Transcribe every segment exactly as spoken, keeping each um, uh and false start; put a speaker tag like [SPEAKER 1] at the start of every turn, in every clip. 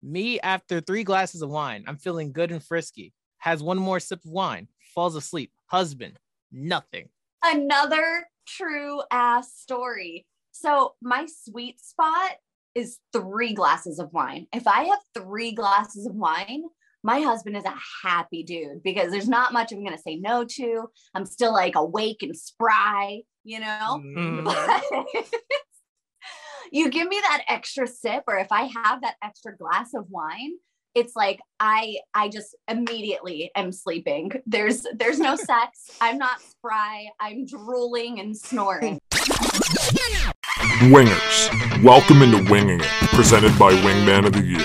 [SPEAKER 1] Me after three glasses of wine, I'm feeling good and frisky. Has one more sip of wine, falls asleep. Husband, nothing.
[SPEAKER 2] Another true ass story. So my sweet spot is three glasses of wine. If I have three glasses of wine, my husband is a happy dude because there's not much I'm going to say no to. I'm still like awake and spry, you know?
[SPEAKER 1] Mm.
[SPEAKER 2] But you give me that extra sip, or if I have that extra glass of wine, it's like I I just immediately am sleeping. There's there's no sex. I'm not spry. I'm drooling and snoring.
[SPEAKER 3] Wingers, welcome into Winging It, presented by Wingman of the Year.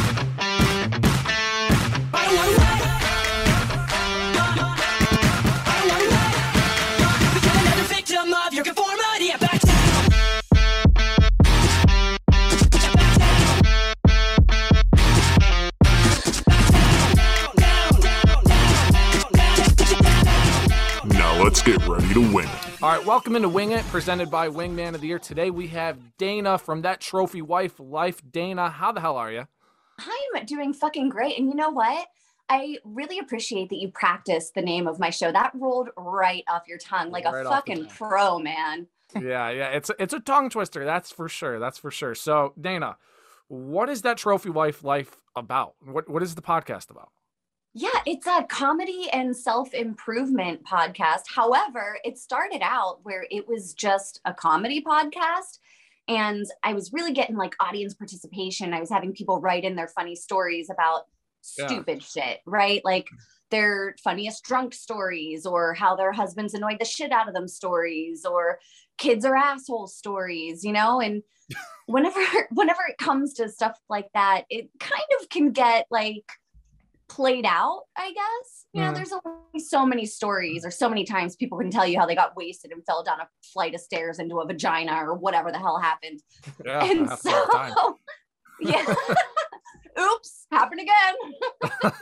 [SPEAKER 3] Let's get ready to wing it.
[SPEAKER 4] All right, welcome into Wing It, presented by Wingman of the Year. Today we have Dana from That Trophy Wife Life. Dana, how the hell are you?
[SPEAKER 2] I'm doing fucking great. And you know what? I really appreciate that you practiced the name of my show. That rolled right off your tongue like right a fucking pro, man.
[SPEAKER 4] yeah, yeah, it's it's a tongue twister. That's for sure. That's for sure. So, Dana, what is That Trophy Wife Life about? What What is the podcast about?
[SPEAKER 2] Yeah, it's a comedy and self-improvement podcast. However, it started out where it was just a comedy podcast. And I was really getting like audience participation. I was having people write in their funny stories about stupid yeah. shit, right? Like their funniest drunk stories, or how their husbands annoyed the shit out of them stories, or kids are asshole stories, you know? And whenever, whenever it comes to stuff like that, it kind of can get like played out, I guess. You know, mm. there's only so many stories, or so many times people can tell you how they got wasted and fell down a flight of stairs into a vagina or whatever the hell happened.
[SPEAKER 4] Yeah,
[SPEAKER 2] and so, yeah, oops, happened again.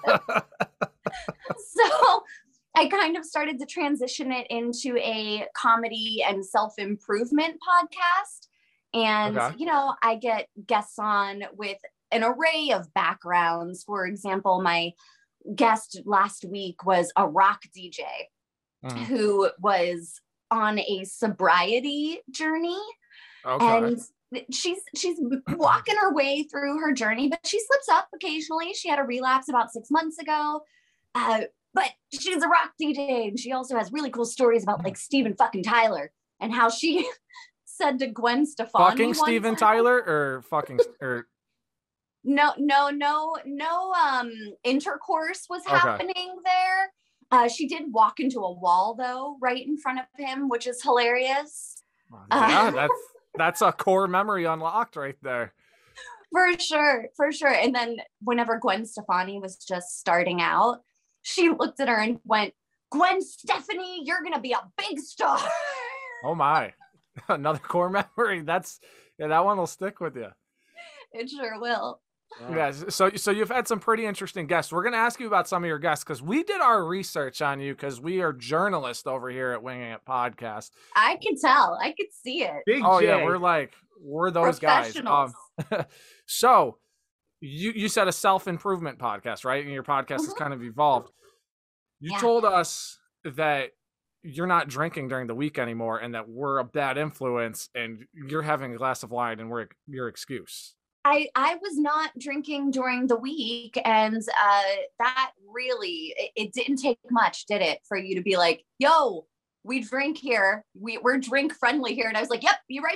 [SPEAKER 2] So I kind of started to transition it into a comedy and self-improvement podcast. And, okay. you know, I get guests on with an array of backgrounds. For example, my guest last week was a rock D J mm. who was on a sobriety journey. Okay. And she's she's walking her way through her journey, but she slips up occasionally. She had a relapse about six months ago. Uh, but she's a rock D J, and she also has really cool stories about like Steven fucking Tyler and how she said to Gwen Stefani.
[SPEAKER 4] Fucking Steven Tyler or fucking or
[SPEAKER 2] No, no, no, no um, intercourse was okay. happening there. Uh, she did walk into a wall, though, right in front of him, which is hilarious.
[SPEAKER 4] Yeah, uh, that's that's a core memory unlocked right there.
[SPEAKER 2] For sure, for sure. And then whenever Gwen Stefani was just starting out, she looked at her and went, "Gwen Stefani, you're going to be a big star."
[SPEAKER 4] Oh, my. Another core memory. That's yeah, that one will stick with you.
[SPEAKER 2] It sure will.
[SPEAKER 4] Yeah, so so you've had some pretty interesting guests. We're going to ask you about some of your guests because we did our research on you because we are journalists over here at Winging It Podcast.
[SPEAKER 2] I can tell. I could see it.
[SPEAKER 4] Big oh, J. yeah, we're like, we're those guys. Um, so you, you said a self-improvement podcast, right? And your podcast mm-hmm. has kind of evolved. You yeah. told us that you're not drinking during the week anymore and that we're a bad influence and you're having a glass of wine and we're your excuse.
[SPEAKER 2] I, I was not drinking during the week, and uh, that really, it, it didn't take much, did it, for you to be like, yo, we drink here. We, we're drink friendly here. And I was like, yep, be right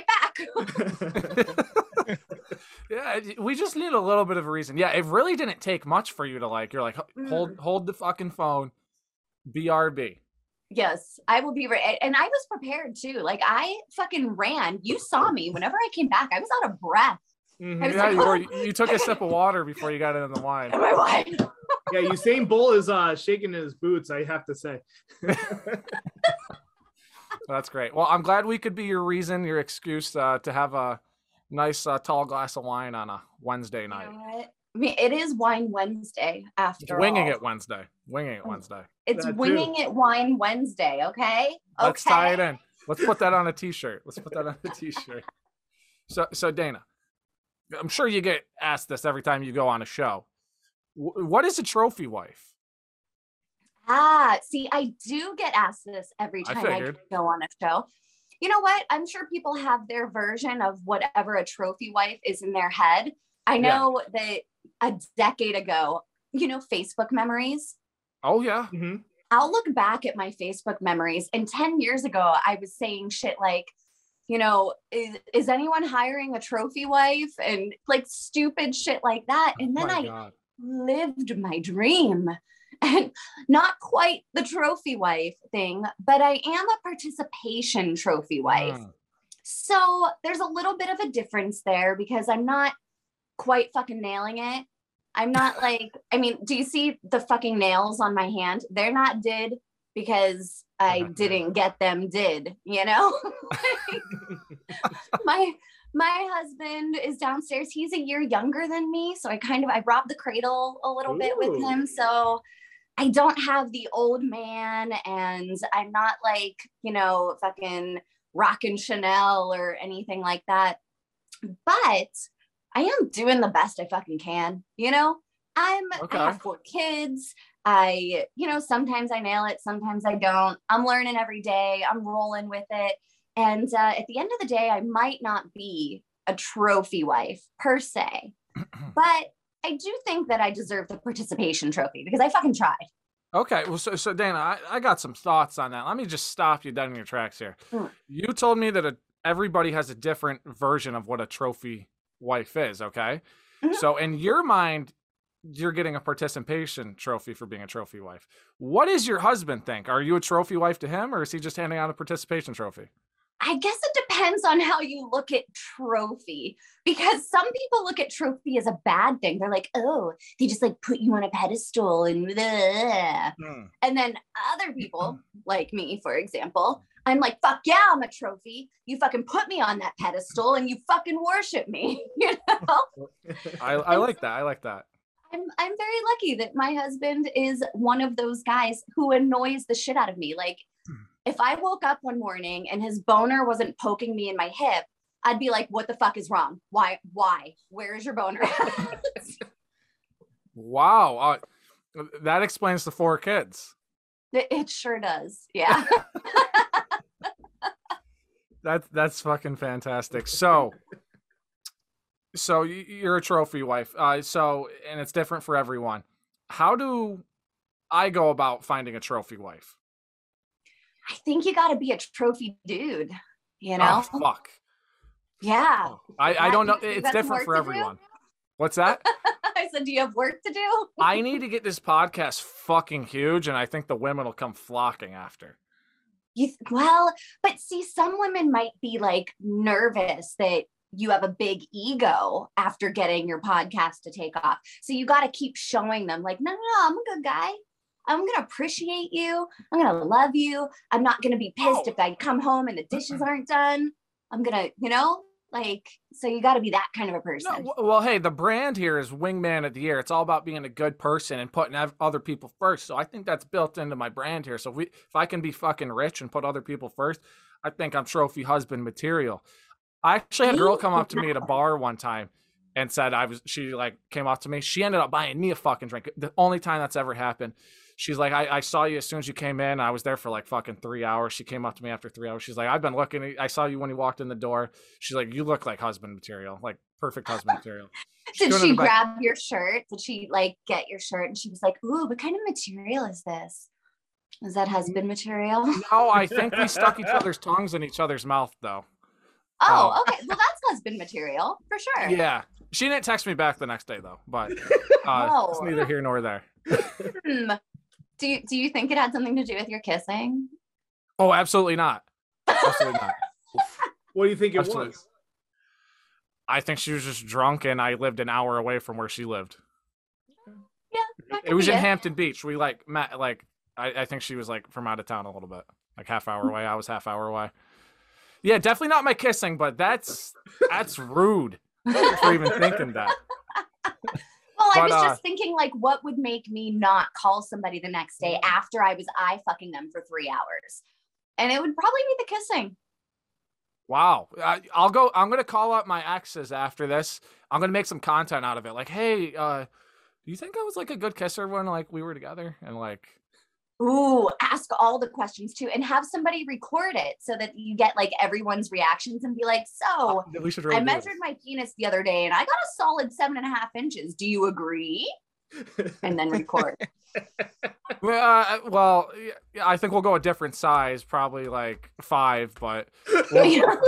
[SPEAKER 2] back.
[SPEAKER 4] Yeah, we just need a little bit of a reason. Yeah, it really didn't take much for you to like, you're like, hold, mm. hold the fucking phone, B R B.
[SPEAKER 2] Yes, I will be right. And I was prepared too. Like I fucking ran. You saw me whenever I came back. I was out of breath.
[SPEAKER 4] Mm-hmm. Yeah, like, you, were, you took a sip of water before you got into the wine.
[SPEAKER 2] My wine.
[SPEAKER 5] Yeah, Usain Bolt is uh, shaking in his boots, I have to say.
[SPEAKER 4] That's great. Well, I'm glad we could be your reason, your excuse uh, to have a nice uh, tall glass of wine on a Wednesday night.
[SPEAKER 2] You know what? I mean, it is Wine Wednesday after
[SPEAKER 4] it's winging
[SPEAKER 2] all.
[SPEAKER 4] it Wednesday. Winging it Wednesday.
[SPEAKER 2] It's that winging too. It Wine Wednesday, okay?
[SPEAKER 4] Let's
[SPEAKER 2] okay.
[SPEAKER 4] tie it in. Let's put that on a t-shirt. Let's put that on a t-shirt. So, so Dana, I'm sure you get asked this every time you go on a show. W- what is a trophy wife?
[SPEAKER 2] Ah, see, I do get asked this every
[SPEAKER 4] I
[SPEAKER 2] time I,
[SPEAKER 4] figured.
[SPEAKER 2] go on a show. You know what? I'm sure people have their version of whatever a trophy wife is in their head. I know that a decade ago, you know, Facebook memories.
[SPEAKER 4] Oh, yeah.
[SPEAKER 5] Mm-hmm.
[SPEAKER 2] I'll look back at my Facebook memories, and ten years ago, I was saying shit like, you know, is, is anyone hiring a trophy wife? And like stupid shit like that. And then
[SPEAKER 4] My
[SPEAKER 2] I
[SPEAKER 4] God.
[SPEAKER 2] lived my dream. And not quite the trophy wife thing, but I am a participation trophy wife.
[SPEAKER 4] Mm.
[SPEAKER 2] So there's a little bit of a difference there because I'm not quite fucking nailing it. I'm not like, I mean, do you see the fucking nails on my hand? They're not did because I didn't get them did, you know? my my husband is downstairs. He's a year younger than me. So I kind of, I robbed the cradle a little
[SPEAKER 5] Ooh.
[SPEAKER 2] bit with him. So I don't have the old man, and I'm not like, you know, fucking rockin' Chanel or anything like that. But I am doing the best I fucking can, you know? I'm,
[SPEAKER 4] Okay.
[SPEAKER 2] I have four kids. I, you know, sometimes I nail it, sometimes I don't. I'm learning every day. I'm rolling with it. And uh, at the end of the day, I might not be a trophy wife per se, but I do think that I deserve the participation trophy because I fucking tried.
[SPEAKER 4] Okay, well, so, so Dana, I, I got some thoughts on that. Let me just stop you dead in your tracks here.
[SPEAKER 2] Mm.
[SPEAKER 4] You told me that a, everybody has a different version of what a trophy wife is, okay?
[SPEAKER 2] Mhm.
[SPEAKER 4] So in your mind, you're getting a participation trophy for being a trophy wife. What does your husband think? Are you a trophy wife to him, or is he just handing out a participation trophy?
[SPEAKER 2] I guess it depends on how you look at trophy, because some people look at trophy as a bad thing. They're like, oh, they just like put you on a pedestal and blah.
[SPEAKER 4] Hmm.
[SPEAKER 2] And then other people like me, for example, I'm like, fuck yeah, I'm a trophy. You fucking put me on that pedestal and you fucking worship me. You know?
[SPEAKER 4] I, I like that. I like that.
[SPEAKER 2] I'm I'm very lucky that my husband is one of those guys who annoys the shit out of me. Like, if I woke up one morning and his boner wasn't poking me in my hip, I'd be like, what the fuck is wrong? Why? Why? Where is your boner?
[SPEAKER 4] Wow. Uh, that explains the four kids.
[SPEAKER 2] it, it sure does. Yeah.
[SPEAKER 4] That's that's fucking fantastic. So, so y- you're a trophy wife. Uh, so, and it's different for everyone. How do I go about finding a trophy wife?
[SPEAKER 2] I think you got to be a trophy dude, you know?
[SPEAKER 4] Oh, fuck.
[SPEAKER 2] Yeah.
[SPEAKER 4] I, I
[SPEAKER 2] Yeah,
[SPEAKER 4] don't know.
[SPEAKER 2] you- you
[SPEAKER 4] It's
[SPEAKER 2] got some
[SPEAKER 4] different
[SPEAKER 2] work
[SPEAKER 4] for
[SPEAKER 2] to do?
[SPEAKER 4] everyone. What's that?
[SPEAKER 2] I said, do you have work to do?
[SPEAKER 4] I need to get this podcast fucking huge, and I think the women will come flocking after.
[SPEAKER 2] You, well, but see, some women might be like nervous that you have a big ego after getting your podcast to take off. So you got to keep showing them like, no, no, no, I'm a good guy. I'm going to appreciate you. I'm going to love you. I'm not going to be pissed
[SPEAKER 4] Oh.
[SPEAKER 2] if I come home and the dishes aren't done. I'm going to, you know, like, so you got to be that kind of a person.
[SPEAKER 4] No, w- well, hey, the brand here is Wingman of the Year. It's all about being a good person and putting ev- other people first. So I think that's built into my brand here. So if we, if I can be fucking rich and put other people first, I think I'm trophy husband material. I actually had a girl come up to me at a bar one time and said I was. She like came up to me. She ended up buying me a fucking drink. The only time that's ever happened. She's like, I, I saw you as soon as you came in. I was there for like fucking three hours. She came up to me after three hours. She's like, I've been looking. I saw you when you walked in the door. She's like, you look like husband material, like perfect husband material.
[SPEAKER 2] Did
[SPEAKER 4] couldn't
[SPEAKER 2] she
[SPEAKER 4] have been-
[SPEAKER 2] grab your shirt? Did she like get your shirt? And she was like, ooh, what kind of material is this? Is that husband material?
[SPEAKER 4] No, I think we stuck each other's tongues in each other's mouth, though.
[SPEAKER 2] Oh,
[SPEAKER 4] Um,
[SPEAKER 2] okay. Well, that's husband material for sure.
[SPEAKER 4] Yeah. She didn't text me back the next day, though. But uh,
[SPEAKER 2] No.
[SPEAKER 4] it's neither here nor there.
[SPEAKER 2] Hmm. Do you do you think it had something to do with your kissing?
[SPEAKER 4] Oh, absolutely not. Absolutely not.
[SPEAKER 5] What do you think it
[SPEAKER 4] Absolutely.
[SPEAKER 5] was?
[SPEAKER 4] I think she was just drunk, and I lived an hour away from where she lived.
[SPEAKER 2] Yeah, that could
[SPEAKER 4] It was
[SPEAKER 2] be
[SPEAKER 4] in Hampton Beach. We like met. Like I, I think she was like from out of town a little bit, like half hour away. I was half hour away. Yeah, definitely not my kissing, but that's that's rude for even thinking that.
[SPEAKER 2] Well, I
[SPEAKER 4] But,
[SPEAKER 2] was
[SPEAKER 4] uh,
[SPEAKER 2] just thinking, like, what would make me not call somebody the next day after I was eye fucking them for three hours? And it would probably be the kissing.
[SPEAKER 4] Wow. I, I'll go. I'm gonna call up my exes after this. I'm gonna make some content out of it. Like, hey, uh, do you think I was like a good kisser when like we were together? And like,
[SPEAKER 2] ooh, ask all the questions too, and have somebody record it so that you get like everyone's reactions and be like, so
[SPEAKER 4] we should really
[SPEAKER 2] I measured my penis the other day and I got a solid seven and a half inches. Do you agree? And then record.
[SPEAKER 4] Well, uh, well, yeah, I think we'll go a different size, probably like five, but we'll...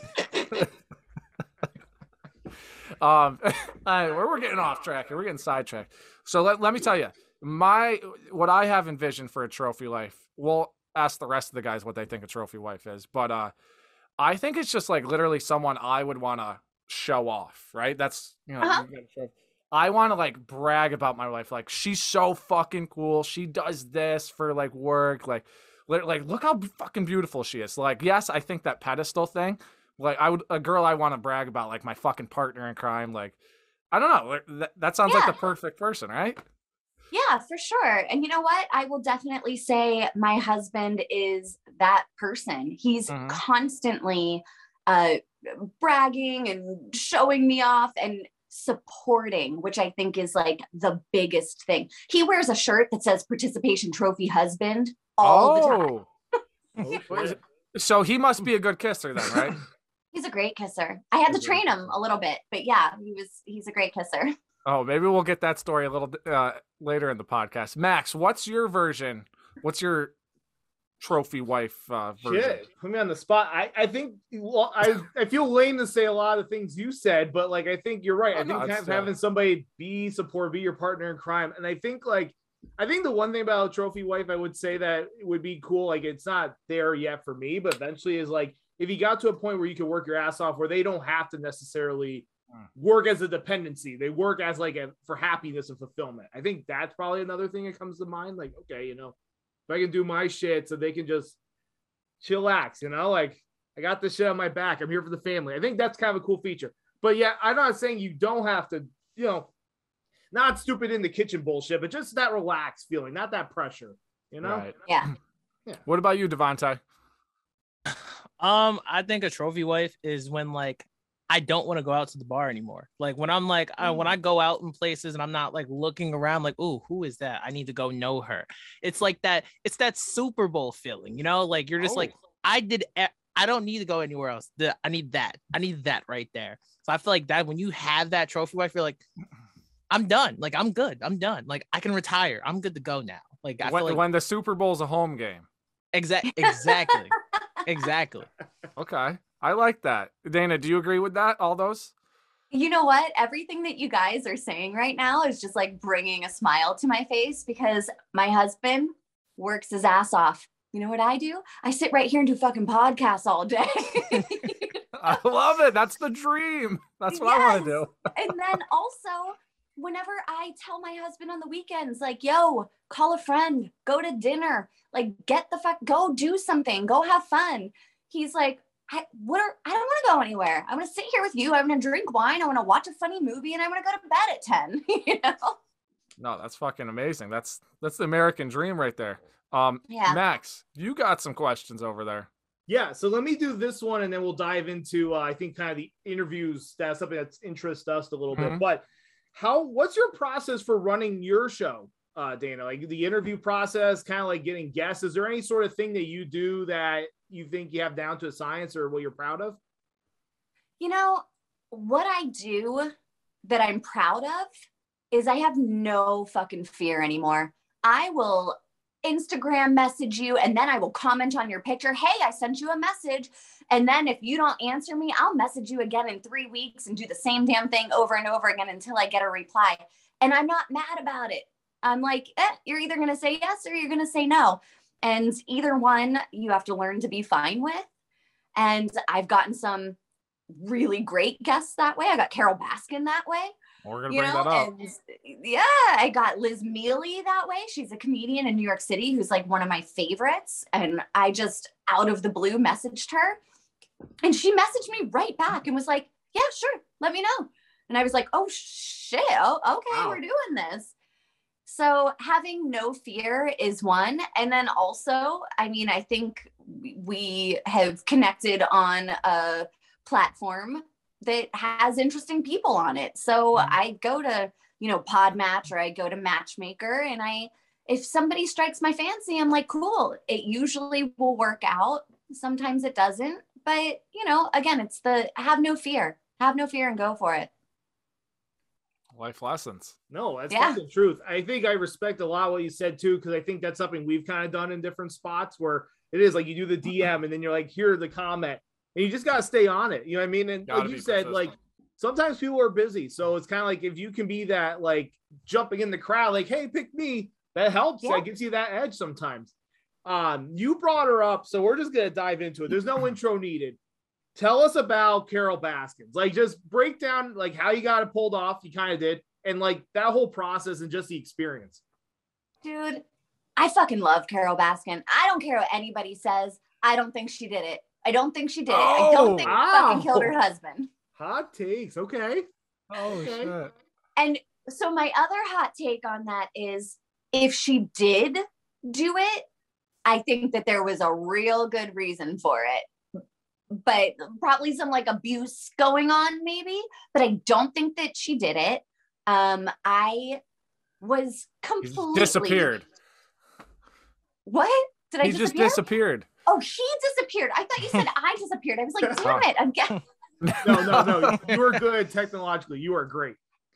[SPEAKER 4] um, all right, we're, we're getting off track here. We're getting sidetracked. So let, let me tell you, my what I have envisioned for a trophy wife. We'll ask the rest of the guys what they think a trophy wife is, but uh, I think it's just like literally someone I would want to show off, right? That's, you know,
[SPEAKER 2] uh-huh.
[SPEAKER 4] you I want to like brag about my wife. Like, she's so fucking cool. She does this for like work. Like, like look how fucking beautiful she is. Like, yes, I think that pedestal thing. Like, I would a girl I want to brag about, like my fucking partner in crime. Like, I don't know. That, that sounds yeah. like the perfect person, right?
[SPEAKER 2] Yeah, for sure. And you know what? I will definitely say my husband is that person. He's mm-hmm. constantly uh, bragging and showing me off and supporting, which I think is like the biggest thing. He wears a shirt that says participation trophy husband all
[SPEAKER 4] oh.
[SPEAKER 2] the
[SPEAKER 4] time. So he must be a good kisser then, right?
[SPEAKER 2] He's a great kisser. I had to train him a little bit, but yeah, he was, he's a great kisser.
[SPEAKER 4] Oh, maybe we'll get that story a little uh, later in the podcast. Max, what's your version? What's your trophy wife uh, version?
[SPEAKER 5] Shit, put me on the spot. I, I think well, I I feel lame to say a lot of things you said, but like I think you're right. Oh, I think no, kind of having somebody be support, be your partner in crime, and I think like I think the one thing about a trophy wife, I would say that it would be cool. Like it's not there yet for me, but eventually is like if you got to a point where you can work your ass off, where they don't have to necessarily work as a dependency, they work as like a for happiness and fulfillment. I think that's probably another thing that comes to mind. Like, okay, you know, if I can do my shit so they can just chillax, you know, like I got this shit on my back. I'm here for the family. I think that's kind of a cool feature. But yeah, I'm not saying you don't have to, you know, not stupid in the kitchen bullshit, but just that relaxed feeling, not that pressure, you know?
[SPEAKER 4] Right.
[SPEAKER 2] Yeah.
[SPEAKER 4] Yeah. What about you, Devontae?
[SPEAKER 1] Um, I think a trophy wife is when like I don't want to go out to the bar anymore. Like when I'm like, I, when I go out in places and I'm not like looking around like, oh, who is that? I need to go know her. It's like that. It's that Super Bowl feeling, you know, like you're just oh. like, I did. I don't need to go anywhere else. The, I need that. I need that right there. So I feel like that when you have that trophy wife, you're like, I'm done. Like, I'm good. I'm done. Like I can retire. I'm good to go now. Like I
[SPEAKER 4] when,
[SPEAKER 1] feel like
[SPEAKER 4] when the Super Bowl's a home game.
[SPEAKER 1] Exactly. Exactly. Exactly.
[SPEAKER 4] Okay. I like that. Dana, do you agree with that? All those?
[SPEAKER 2] You know what? Everything that you guys are saying right now is just like bringing a smile to my face because my husband works his ass off. You know what I do? I sit right here and do fucking podcasts all day.
[SPEAKER 4] I love it. That's the dream. That's what yes. I want to do.
[SPEAKER 2] And then also, whenever I tell my husband on the weekends, like, yo, call a friend, go to dinner, like get the fuck, go do something, go have fun. He's like, I, what are, I don't want to go anywhere. I want to sit here with you. I'm going to drink wine. I want to watch a funny movie and I want to go to bed at ten, you know?
[SPEAKER 4] No, that's fucking amazing. That's, that's the American dream right there. Um,
[SPEAKER 2] yeah.
[SPEAKER 4] Max, you got some questions over there.
[SPEAKER 5] Yeah. So let me do this one and then we'll dive into, uh, I think kind of the interviews. That's something that's interests us a little mm-hmm. bit, but how, what's your process for running your show? Uh, Dana, like the interview process, kind of like getting guests. Is there any sort of thing that you do that you think you have down to a science or what you're proud of?
[SPEAKER 2] You know, what I do that I'm proud of is I have no fucking fear anymore. I will Instagram message you and then I will comment on your picture. Hey, I sent you a message. And then if you don't answer me, I'll message you again in three weeks and do the same damn thing over and over again until I get a reply. And I'm not mad about it. I'm like, eh, you're either going to say yes or you're going to say no. And either one, you have to learn to be fine with. And I've gotten some really great guests that way. I got Carol Baskin that way.
[SPEAKER 4] We're going to bring know? that up.
[SPEAKER 2] And yeah, I got Liz Mealy that way. She's a comedian in New York City who's like one of my favorites. And I just out of the blue messaged her. And she messaged me right back and was like, yeah, sure, let me know. And I was like, oh, shit. Oh, okay, wow. We're doing this. So having no fear is one. And then also, I mean, I think we have connected on a platform that has interesting people on it. So mm-hmm. I go to, you know, Podmatch, or I go to Matchmaker, and I, if somebody strikes my fancy, I'm like, cool. It usually will work out. Sometimes it doesn't, but you know, again, it's the have no fear, have no fear and go for it.
[SPEAKER 4] Life lessons.
[SPEAKER 5] No, that's
[SPEAKER 2] yeah.
[SPEAKER 5] the truth. I think I respect a lot what you said too, because I think that's something we've kind of done in different spots where it is like you do the D M and then you're like, here's the comment, and you just got to stay on it. You know what I mean? And
[SPEAKER 4] Gotta
[SPEAKER 5] like you said, persistent. Like sometimes people are busy. So it's kind of like if you can be that like jumping in the crowd, like, hey, pick me, that helps. Yeah. That gives you that edge sometimes. Um, you brought her up, so we're just going to dive into it. There's no intro needed. Tell us about Carole Baskins. Like, just break down like how you got it pulled off. You kind of did. And like that whole process and just the experience.
[SPEAKER 2] Dude, I fucking love Carole Baskin. I don't care what anybody says. I don't think she did it. I don't think she did it.
[SPEAKER 5] Oh,
[SPEAKER 2] I don't think
[SPEAKER 5] wow.
[SPEAKER 2] she fucking killed her husband.
[SPEAKER 5] Hot takes. Okay.
[SPEAKER 4] Oh,
[SPEAKER 5] okay.
[SPEAKER 4] shit.
[SPEAKER 2] And so my other hot take on that is if she did do it, I think that there was a real good reason for it. But probably some like abuse going on maybe, but I don't think that she did it. Um, I was completely
[SPEAKER 4] He's disappeared.
[SPEAKER 2] What? Did I
[SPEAKER 4] he
[SPEAKER 2] disappear?
[SPEAKER 4] just disappeared.
[SPEAKER 2] Oh, he disappeared. I thought you said I disappeared. I was like, damn it, I'm getting
[SPEAKER 5] No, no, no. You were good technologically. You are great.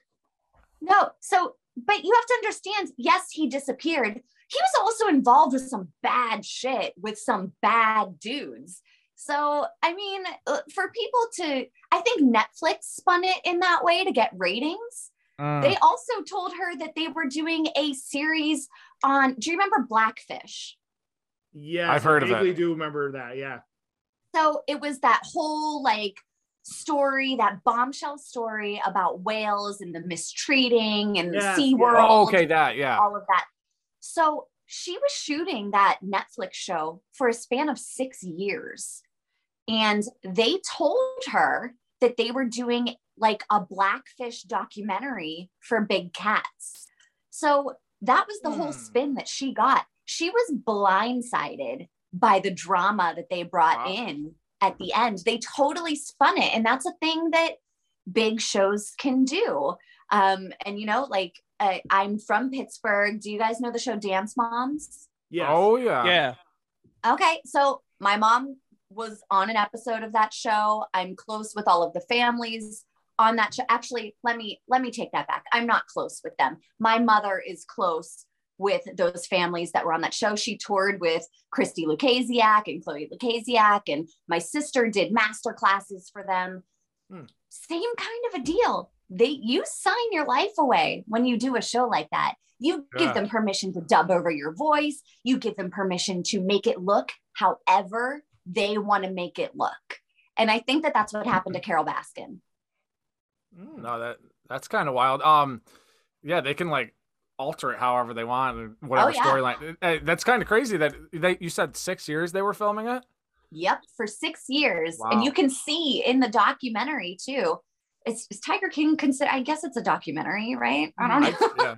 [SPEAKER 2] No, so but you have to understand, yes, he disappeared. He was also involved with some bad shit with some bad dudes. So, I mean, for people to, I think Netflix spun it in that way to get ratings. Mm. They also told her that they were doing a series on, do you remember Blackfish?
[SPEAKER 5] Yeah,
[SPEAKER 4] I've heard
[SPEAKER 5] I
[SPEAKER 4] of it.
[SPEAKER 5] I do remember that, yeah.
[SPEAKER 2] So it was that whole like story, that bombshell story about whales and the mistreating and
[SPEAKER 5] yes,
[SPEAKER 2] SeaWorld.
[SPEAKER 5] Yeah.
[SPEAKER 4] Oh, okay, that, yeah.
[SPEAKER 2] All of that. So she was shooting that Netflix show for a span of six years. And they told her that they were doing like a Blackfish documentary for big cats. So that was the hmm. whole spin that she got. She was blindsided by the drama that they brought wow. in at the end. They totally spun it. And that's a thing that big shows can do. Um, and, you know, like uh, I'm from Pittsburgh. Do you guys know the show Dance Moms?
[SPEAKER 5] Yeah.
[SPEAKER 4] Oh, yeah.
[SPEAKER 1] Yeah.
[SPEAKER 2] Okay. So my mom was on an episode of that show. I'm close with all of the families on that show. Actually, let me, let me take that back. I'm not close with them. My mother is close with those families that were on that show. She toured with Christy Lukasiak and Chloe Lukasiak, and my sister did master classes for them. Hmm. Same kind of a deal. They, you sign your life away when you do a show like that. You yeah. give them permission to dub over your voice. You give them permission to make it look however they want to make it look. And I think that that's what happened to Carole Baskin.
[SPEAKER 4] No, that that's kind of wild. Um, yeah, they can like alter it however they want and whatever oh, yeah. storyline. That's kind of crazy that they, you said six years they were filming it.
[SPEAKER 2] Yep. For six years.
[SPEAKER 4] Wow.
[SPEAKER 2] And you can see in the documentary too, it's, it's Tiger King consider, I guess it's a documentary, right? I don't know. I, yeah.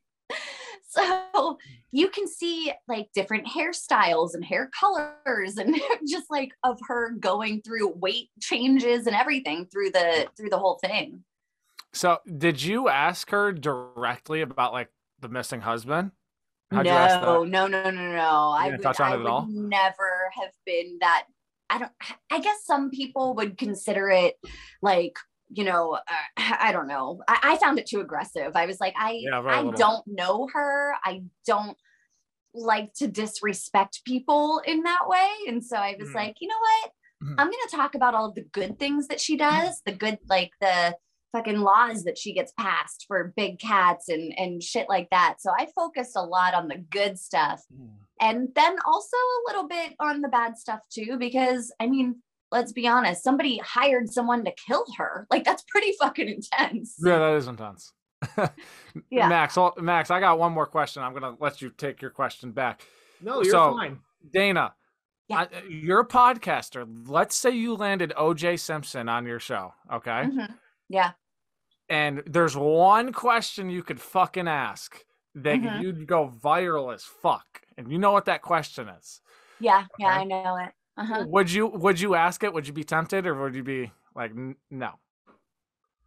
[SPEAKER 2] So you can see like different hairstyles and hair colors and just like of her going through weight changes and everything through the, through the whole thing.
[SPEAKER 4] So did you ask her directly about like the missing husband? How'd
[SPEAKER 2] no,
[SPEAKER 4] you ask that?
[SPEAKER 2] no, no, no, no, no. I would,
[SPEAKER 4] touch on
[SPEAKER 2] I
[SPEAKER 4] it
[SPEAKER 2] would
[SPEAKER 4] at all?
[SPEAKER 2] never have been that. I don't, I guess some people would consider it like, you know, uh, I don't know. I, I found it too aggressive. I was like, I,
[SPEAKER 4] yeah,
[SPEAKER 2] I don't know her. I don't like to disrespect people in that way. And so I was mm. like, you know what? Mm. I'm going to talk about all of the good things that she does, the good, like the fucking laws that she gets passed for big cats and, and shit like that. So I focused a lot on the good stuff mm. and then also a little bit on the bad stuff too, because I mean, let's be honest, somebody hired someone to kill her. Like that's pretty fucking intense.
[SPEAKER 4] Yeah, that is intense.
[SPEAKER 2] Yeah.
[SPEAKER 4] Max, well, Max, I got one more question. I'm going to let you take your question back.
[SPEAKER 5] No, you're
[SPEAKER 4] so,
[SPEAKER 5] fine.
[SPEAKER 4] Dana,
[SPEAKER 2] yeah.
[SPEAKER 4] I, you're a podcaster. Let's say you landed O J Simpson on your show. Okay.
[SPEAKER 2] Mm-hmm. Yeah.
[SPEAKER 4] And there's one question you could fucking ask that mm-hmm. you'd go viral as fuck. And you know what that question is.
[SPEAKER 2] Yeah. Okay? Yeah, I know it. Uh-huh.
[SPEAKER 4] Would you would you ask it? Would you be tempted, or would you be like, no?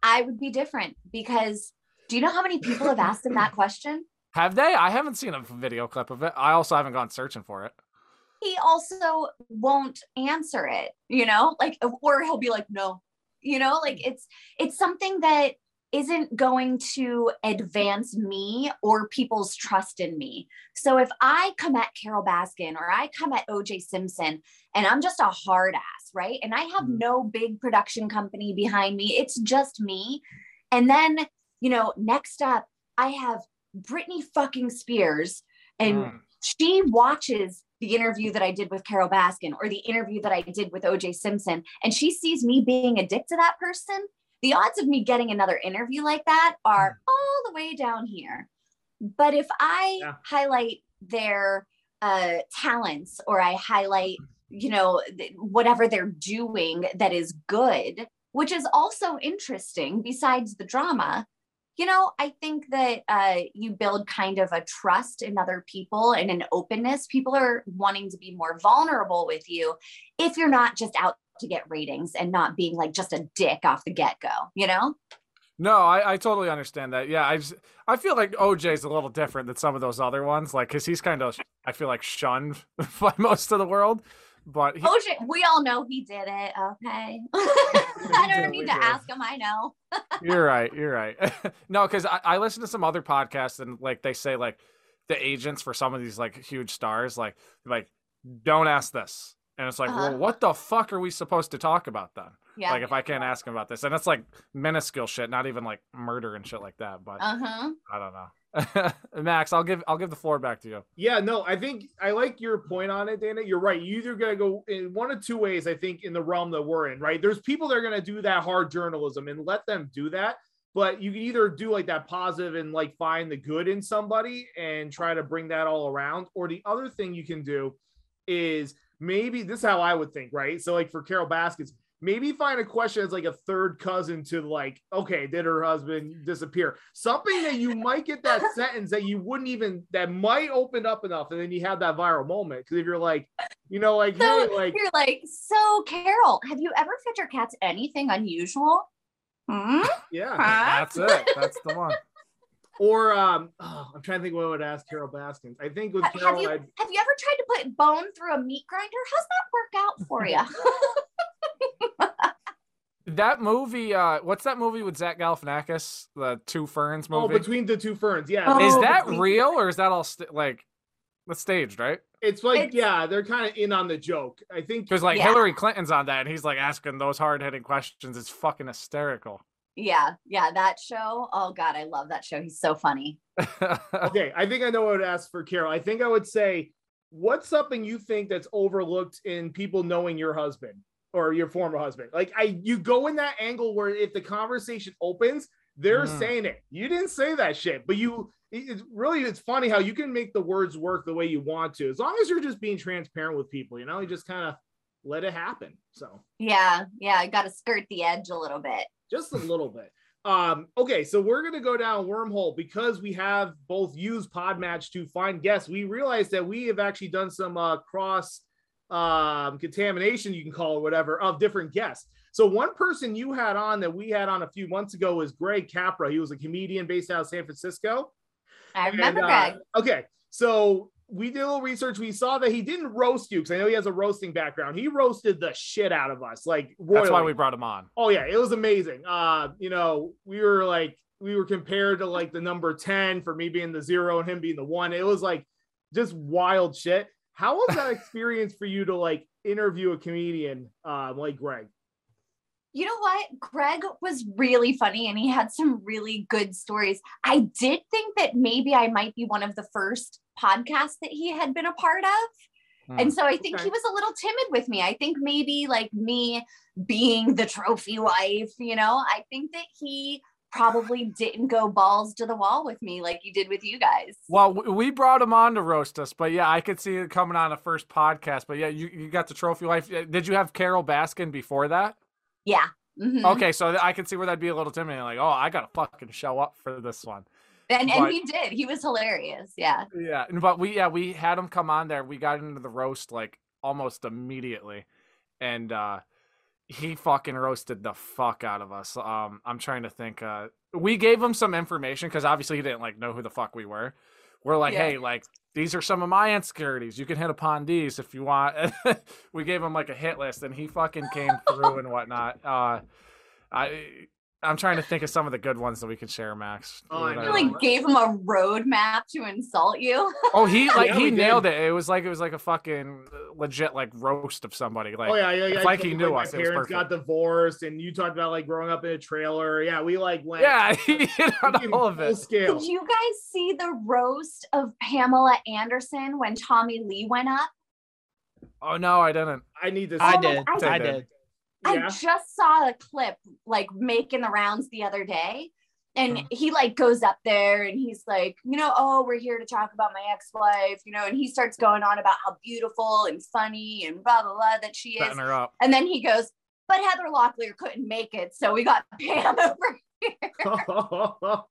[SPEAKER 2] I would be different because do you know how many people have asked him that question?
[SPEAKER 4] Have they? I haven't seen a video clip of it. I also haven't gone searching for it.
[SPEAKER 2] He also won't answer it, you know, like, or he'll be like, no, you know, like it's, it's something that isn't going to advance me or people's trust in me. So if I come at Carole Baskin or I come at O J Simpson and I'm just a hard ass, right? And I have mm. no big production company behind me. It's just me. And then, you know, next up I have Britney fucking Spears and mm. she watches the interview that I did with Carole Baskin or the interview that I did with O J Simpson. And she sees me being a dick to that person. The odds of me getting another interview like that are all the way down here. But if I yeah. highlight their uh, talents or I highlight, you know, th- whatever they're doing that is good, which is also interesting besides the drama, you know, I think that uh, you build kind of a trust in other people and an openness. People are wanting to be more vulnerable with you if you're not just out to get ratings and not being like just a dick off the get-go, you know?
[SPEAKER 4] No, I, I totally understand that. Yeah, I just, I feel like O J's a little different than some of those other ones, like because he's kind of, I feel like, shunned by most of the world. But he,
[SPEAKER 2] O J, we all know he did it. Okay, I don't need to ask him. I know.
[SPEAKER 4] You're right. You're right. No, because I, I listen to some other podcasts and like they say like the agents for some of these like huge stars like like don't ask this. And it's like, uh-huh. well, what the fuck are we supposed to talk about then? Yeah. Like, if I can't ask him about this. And it's like minuscule shit, not even like murder and shit like that. But uh-huh. I don't know. Max, I'll give I'll give the floor back to you.
[SPEAKER 5] Yeah, no, I think I like your point on it, Dana. You're right. You either gotta go in one of two ways, I think, in the realm that we're in, right? There's people that are gonna do that hard journalism and let them do that. But you can either do like that positive and like find the good in somebody and try to bring that all around. Or the other thing you can do is maybe this is how I would think, right? So like for Carole Baskin, maybe find a question that's like a third cousin to like, okay, did her husband disappear? Something that you might get that sentence that you wouldn't even, that might open up enough. And then you have that viral moment. Because if you're like, you know, like,
[SPEAKER 2] so
[SPEAKER 5] hey, like.
[SPEAKER 2] You're like, so Carole, have you ever fed your cats anything unusual? Hmm?
[SPEAKER 5] Yeah.
[SPEAKER 2] Huh?
[SPEAKER 4] That's it. That's the one.
[SPEAKER 5] Or um, oh, I'm trying to think what I would ask Carole Baskin. I think with
[SPEAKER 2] have,
[SPEAKER 5] Carole,
[SPEAKER 2] have you,
[SPEAKER 5] I'd...
[SPEAKER 2] have you ever tried to put bone through a meat grinder? How's that work out for you?
[SPEAKER 4] That movie, uh, what's that movie with Zach Galifianakis? The Two Ferns movie?
[SPEAKER 5] Oh, Between the Two Ferns, yeah.
[SPEAKER 2] Oh,
[SPEAKER 4] is that
[SPEAKER 2] between...
[SPEAKER 4] real or is that all st- like that's staged, right?
[SPEAKER 5] It's like,
[SPEAKER 2] it's...
[SPEAKER 5] yeah, they're kind of in on the joke. I think
[SPEAKER 4] because like
[SPEAKER 2] yeah.
[SPEAKER 4] Hillary Clinton's on that and he's like asking those hard-hitting questions. It's fucking hysterical.
[SPEAKER 2] Yeah, yeah, that show. Oh God, I love that show. He's so funny.
[SPEAKER 5] Okay, I think I know what I would ask for Carole. I think I would say, what's something you think that's overlooked in people knowing your husband or your former husband? Like, I, you go in that angle where if the conversation opens, they're mm. saying it. You didn't say that shit, but you. It's really, it's funny how you can make the words work the way you want to, as long as you're just being transparent with people. You know, you just kind of let it happen. So
[SPEAKER 2] yeah, yeah, I got to skirt the edge a little bit.
[SPEAKER 5] Just a little bit. Um, okay, so we're going to go down wormhole because we have both used Podmatch to find guests. We realized that we have actually done some uh, cross um, contamination, you can call it whatever, of different guests. So one person you had on that we had on a few months ago was Greg Capra. He was a comedian based out of San Francisco.
[SPEAKER 2] I remember
[SPEAKER 5] and,
[SPEAKER 2] Greg.
[SPEAKER 5] Uh, okay, so we did a little research. We saw that he didn't roast you because I know he has a roasting background. He roasted the shit out of us, like royally.
[SPEAKER 4] That's why we brought him on.
[SPEAKER 5] Oh yeah, it was amazing. Uh, you know, we were like we were compared to like the number ten for me being the zero and him being the one. It was like just wild shit. How was that experience for you to like interview a comedian uh, like Greg?
[SPEAKER 2] You know what? Greg was really funny and he had some really good stories. I did think that maybe I might be one of the first podcasts that he had been a part of. Hmm. And so I think okay. he was a little timid with me. I think maybe like me being the trophy wife, you know, I think that he probably didn't go balls to the wall with me like he did with you guys.
[SPEAKER 4] Well, we brought him on to roast us, but yeah, I could see it coming on a first podcast. But yeah, you, you got the trophy wife. Did you have Carole Baskin before that?
[SPEAKER 2] Yeah. Mm-hmm.
[SPEAKER 4] Okay, so I can see where that'd be a little timid. Like, oh, I gotta fucking show up for this one.
[SPEAKER 2] And
[SPEAKER 4] but,
[SPEAKER 2] and he did. He was hilarious. Yeah.
[SPEAKER 4] Yeah, but we yeah we had him come on there. We got into the roast like almost immediately, and uh, he fucking roasted the fuck out of us. Um, I'm trying to think. Uh, we gave him some information because obviously he didn't like know who the fuck we were. We're like, yeah. hey, like these are some of my insecurities. You can hit upon these if you want. We gave him like a hit list, and he fucking came through and whatnot. Uh, I. I'm trying to think of some of the good ones that we can share, Max.
[SPEAKER 2] Oh, I like gave him a roadmap to insult you.
[SPEAKER 4] Oh, he like yeah, he nailed did. it. It was like it was like a fucking legit like roast of somebody. Like,
[SPEAKER 5] oh yeah, yeah, yeah.
[SPEAKER 4] Like he knew
[SPEAKER 5] like
[SPEAKER 4] us.
[SPEAKER 5] My parents got divorced, and you talked about like growing up in a trailer. Yeah, we like went.
[SPEAKER 4] Yeah, he hit on all of it.
[SPEAKER 2] Scale. Did you guys see the roast of Pamela Anderson when Tommy Lee went up?
[SPEAKER 4] Oh no, I didn't.
[SPEAKER 5] I need to.
[SPEAKER 1] I
[SPEAKER 5] see
[SPEAKER 1] did.
[SPEAKER 5] I,
[SPEAKER 1] I did.
[SPEAKER 2] I yeah. just saw a clip like making the rounds the other day, and mm. he like goes up there and he's like, you know, oh, we're here to talk about my ex-wife, you know, and he starts going on about how beautiful and funny and blah blah blah that she is,
[SPEAKER 4] her up.
[SPEAKER 2] And then he goes, but Heather Locklear couldn't make it, so we got Pam over here.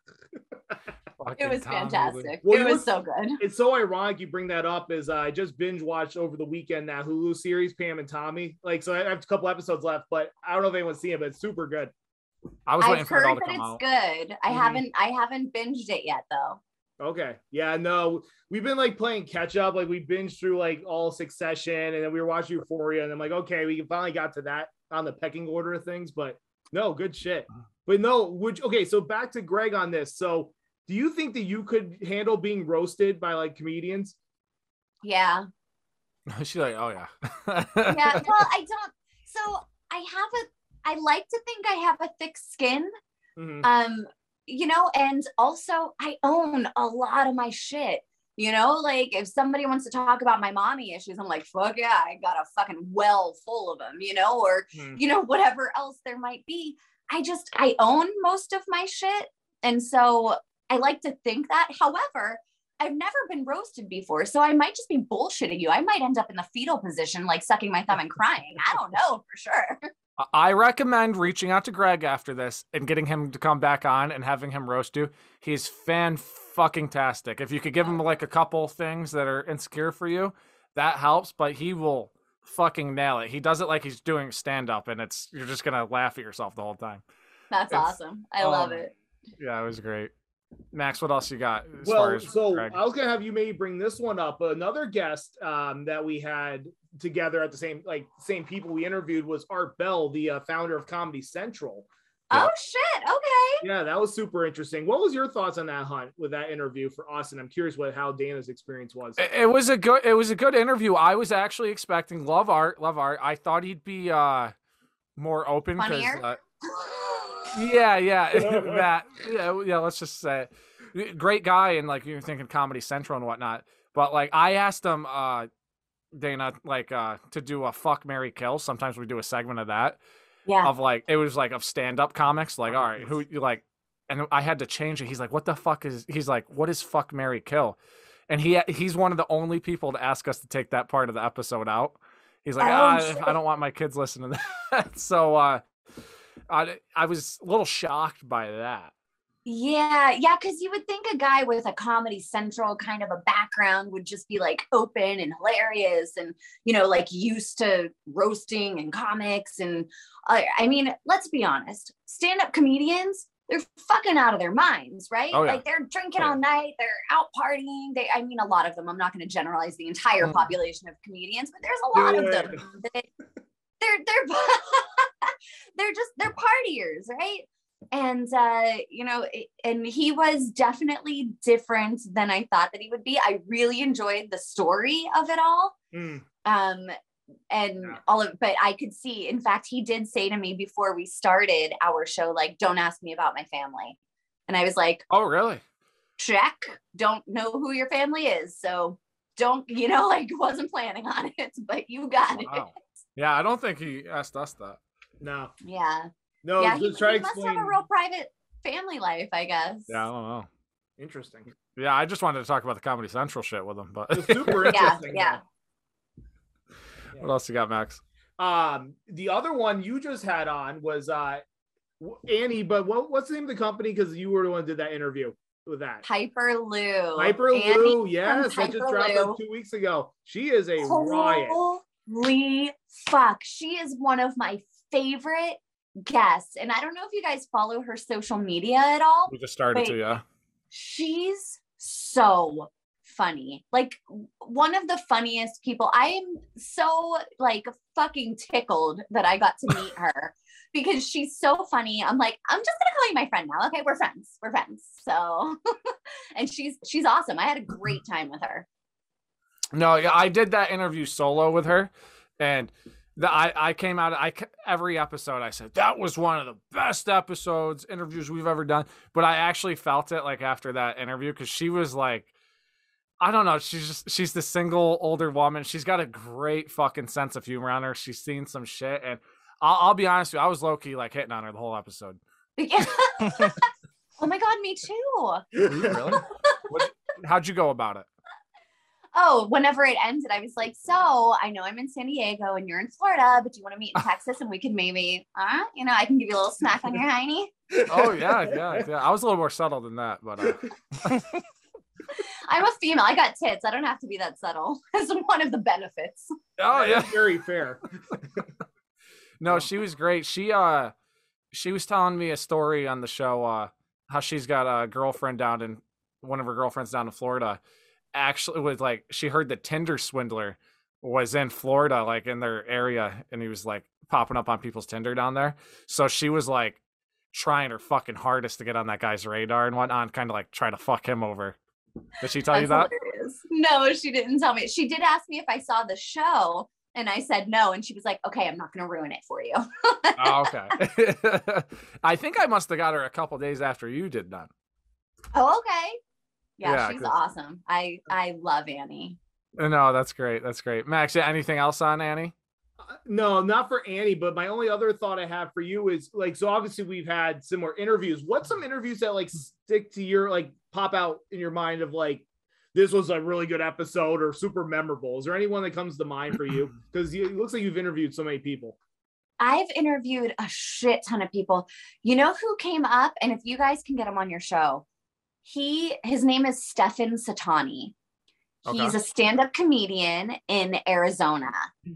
[SPEAKER 2] It was fantastic. Well, it was so good.
[SPEAKER 5] It's so ironic you bring that up. Is uh, I just binge watched over the weekend that Hulu series Pam and Tommy. Like, so I have a couple episodes left, but I don't know if anyone's seen it, but it's super good.
[SPEAKER 4] I was waiting
[SPEAKER 2] I've
[SPEAKER 4] for it all to
[SPEAKER 2] heard
[SPEAKER 4] come
[SPEAKER 2] that
[SPEAKER 4] out.
[SPEAKER 2] It's good. I mm-hmm. haven't. I haven't binged it yet though.
[SPEAKER 5] Okay. Yeah. No, we've been like playing catch up. Like we binged through like all Succession, and then we were watching Euphoria, and I'm like, okay, we finally got to that on the pecking order of things. But no, good shit. But no, would okay. So back to Greg on this. So. Do you think that you could handle being roasted by like comedians?
[SPEAKER 2] Yeah.
[SPEAKER 4] She's like, oh yeah.
[SPEAKER 2] Yeah. Well, I don't. So I have a. I like to think I have a thick skin. Mm-hmm. Um, you know, and also I own a lot of my shit. You know, like if somebody wants to talk about my mommy issues, I'm like, fuck yeah, I got a fucking well full of them. You know, or mm. you know, whatever else there might be. I just I own most of my shit, and so. I like to think that. However, I've never been roasted before, so I might just be bullshitting you. I might end up in the fetal position, like sucking my thumb and crying. I don't know for sure.
[SPEAKER 4] I recommend reaching out to Greg after this and getting him to come back on and having him roast you. He's fan-fucking-tastic. If you could give him like a couple things that are insecure for you, that helps, but he will fucking nail it. He does it like he's doing stand-up, and it's you're just going to laugh at yourself the whole time.
[SPEAKER 2] That's it's, awesome. I um, love it.
[SPEAKER 4] Yeah, it was great. Max, what else you got? As
[SPEAKER 5] well,
[SPEAKER 4] far as
[SPEAKER 5] so
[SPEAKER 4] Greg?
[SPEAKER 5] I was gonna have you maybe bring this one up. Another guest um, that we had together at the same like same people we interviewed was Art Bell, the uh, founder of Comedy Central.
[SPEAKER 2] Oh yeah. Shit! Okay.
[SPEAKER 5] Yeah, that was super interesting. What was your thoughts on that, Hunt, with that interview for us? And I'm curious what how Dana's experience was.
[SPEAKER 4] It, it was a good. It was a good interview. I was actually expecting love Art, love Art. I thought he'd be uh, more open because. Yeah, yeah, that, yeah, yeah. Let's just say, great guy, and like you're thinking Comedy Central and whatnot. But like, I asked him, uh, Dana, like, uh, to do a fuck, marry, kill. Sometimes we do a segment of that.
[SPEAKER 2] Yeah.
[SPEAKER 4] Of like, it was like of stand-up comics. Like, all right, who you like? And I had to change it. He's like, what the fuck is? He's like, what is fuck, marry, kill? And he he's one of the only people to ask us to take that part of the episode out. He's like, oh, ah, I don't want my kids listening to that. So. uh I, I was a little shocked by that.
[SPEAKER 2] Yeah, yeah, because you would think a guy with a Comedy Central kind of a background would just be like open and hilarious and, you know, like used to roasting and comics. And uh, I mean, let's be honest, stand-up comedians, they're fucking out of their minds, right?
[SPEAKER 4] Oh, yeah.
[SPEAKER 2] Like they're drinking
[SPEAKER 4] oh, yeah.
[SPEAKER 2] all night, they're out partying. They, I mean, a lot of them, I'm not going to generalize the entire mm. population of comedians, but there's a lot yeah. of them that they're, they're, they're just, they're partiers, right? And, uh, you know, and he was definitely different than I thought that he would be. I really enjoyed the story of it all. Mm. Um, and yeah. all of, but I could see, in fact, he did say to me before we started our show, like, don't ask me about my family. And I was like,
[SPEAKER 4] oh, really?
[SPEAKER 2] Check. Don't know who your family is. So don't, you know, like wasn't planning on it, but you got
[SPEAKER 4] wow.
[SPEAKER 2] it.
[SPEAKER 4] Yeah. I don't think he asked us that.
[SPEAKER 5] No.
[SPEAKER 2] Yeah.
[SPEAKER 5] No,
[SPEAKER 2] yeah, he,
[SPEAKER 5] try
[SPEAKER 2] he
[SPEAKER 5] to
[SPEAKER 2] must
[SPEAKER 5] explain.
[SPEAKER 2] have a real private family life, I guess.
[SPEAKER 4] Yeah, I don't know.
[SPEAKER 5] Interesting.
[SPEAKER 4] Yeah, I just wanted to talk about the Comedy Central shit with him, but
[SPEAKER 5] it's super interesting.
[SPEAKER 2] yeah,
[SPEAKER 4] yeah. What else you got, Max?
[SPEAKER 5] Um, the other one you just had on was uh Annie, but what, what's the name of the company? Because you were the one who did that interview with that.
[SPEAKER 2] Hyper Lou.
[SPEAKER 5] Hyper Lou, yes, that just dropped like two weeks ago. She is a riot.
[SPEAKER 2] Holy fuck. She is one of my favorite guests. And I don't know if you guys follow her social media at all.
[SPEAKER 4] We just started to, yeah.
[SPEAKER 2] She's so funny. Like one of the funniest people. I am so like fucking tickled that I got to meet her because she's so funny. I'm like, I'm just gonna call you my friend now. Okay, we're friends. We're friends. So and she's she's awesome. I had a great time with her.
[SPEAKER 4] No, yeah, I did that interview solo with her, and the, I I came out. I every episode I said that was one of the best episodes interviews we've ever done. But I actually felt it like after that interview because she was like, I don't know. She's just she's the single older woman. She's got a great fucking sense of humor on her. She's seen some shit, and I'll, I'll be honest with you, I was low key like hitting on her the whole episode.
[SPEAKER 2] Yeah. Oh my god, me too.
[SPEAKER 4] Really? What, how'd you go about it?
[SPEAKER 2] Oh, whenever it ended, I was like, so I know I'm in San Diego and you're in Florida, but do you want to meet in Texas and we can maybe, uh, you know, I can give you a little smack on your hiney.
[SPEAKER 4] Oh, yeah, yeah, yeah. I was a little more subtle than that, but. Uh...
[SPEAKER 2] I'm a female. I got tits. I don't have to be that subtle. That's one of the benefits.
[SPEAKER 4] Oh, yeah.
[SPEAKER 5] Very fair.
[SPEAKER 4] No, she was great. She, uh, she was telling me a story on the show, uh, how she's got a girlfriend down in, one of her girlfriends down in Florida. Actually was like she heard the Tinder swindler was in Florida, like in their area, and he was like popping up on people's Tinder down there. So she was like trying her fucking hardest to get on that guy's radar and whatnot, and kind of like try to fuck him over. Did she tell
[SPEAKER 2] That's
[SPEAKER 4] you that?
[SPEAKER 2] Hilarious. No, she didn't tell me. She did ask me if I saw the show, and I said no, and she was like, "Okay, I'm not going to ruin it for you."
[SPEAKER 4] Oh, okay. I think I must have got her a couple days after you did that.
[SPEAKER 2] Oh, okay. Yeah, yeah, she's
[SPEAKER 4] cause...
[SPEAKER 2] awesome. I I love Annie.
[SPEAKER 4] No, that's great. That's great. Max, anything else on Annie?
[SPEAKER 5] Uh, no, not for Annie, but my only other thought I have for you is like, so obviously we've had similar interviews. What's some interviews that like stick to your, like pop out in your mind of like, this was a really good episode or super memorable? Is there anyone that comes to mind for you? Because it looks like you've interviewed so many people.
[SPEAKER 2] I've interviewed a shit ton of people. You know who came up? And if you guys can get him on your show, He, his name is Stefan Satani. Okay. He's a stand-up comedian in Arizona.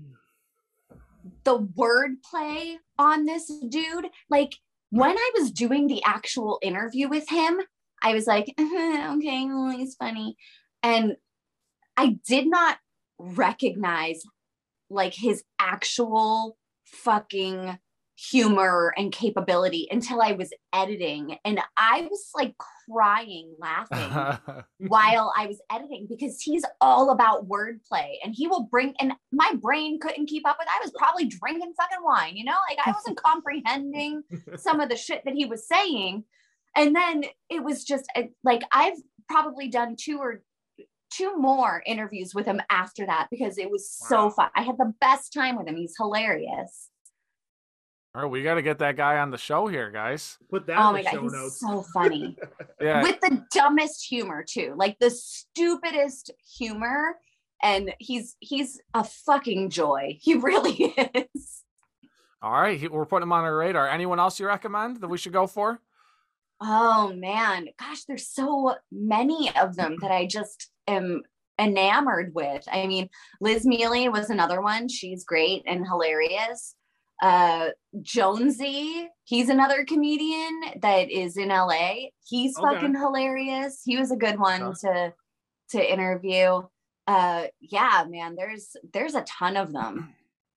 [SPEAKER 2] The wordplay on this dude, like when I was doing the actual interview with him, I was like, uh, okay, well, he's funny. And I did not recognize like his actual fucking humor and capability until I was editing, and I was like crying laughing while I was editing because he's all about wordplay and he will bring, and my brain couldn't keep up with it. I was probably drinking fucking wine, you know, like I wasn't comprehending some of the shit that he was saying. And then it was just like I've probably done two or two more interviews with him after that because it was wow. so fun. I had the best time with him. He's hilarious.
[SPEAKER 4] All right, we got to get that guy on the show here, guys.
[SPEAKER 5] Put that
[SPEAKER 2] oh
[SPEAKER 5] in
[SPEAKER 2] my
[SPEAKER 5] the
[SPEAKER 2] God,
[SPEAKER 5] show
[SPEAKER 2] he's
[SPEAKER 5] notes.
[SPEAKER 2] So funny.
[SPEAKER 4] Yeah.
[SPEAKER 2] With the dumbest humor too, like the stupidest humor, and he's he's a fucking joy. He really is.
[SPEAKER 4] All right, we're putting him on our radar. Anyone else you recommend that we should go for?
[SPEAKER 2] Oh man, gosh, there's so many of them that I just am enamored with. I mean, Liz Mealy was another one. She's great and hilarious. Uh, Jonesy, he's another comedian that is in L A. He's okay. fucking hilarious. He was a good one okay. to to interview. Uh, yeah, man, there's there's a ton of them.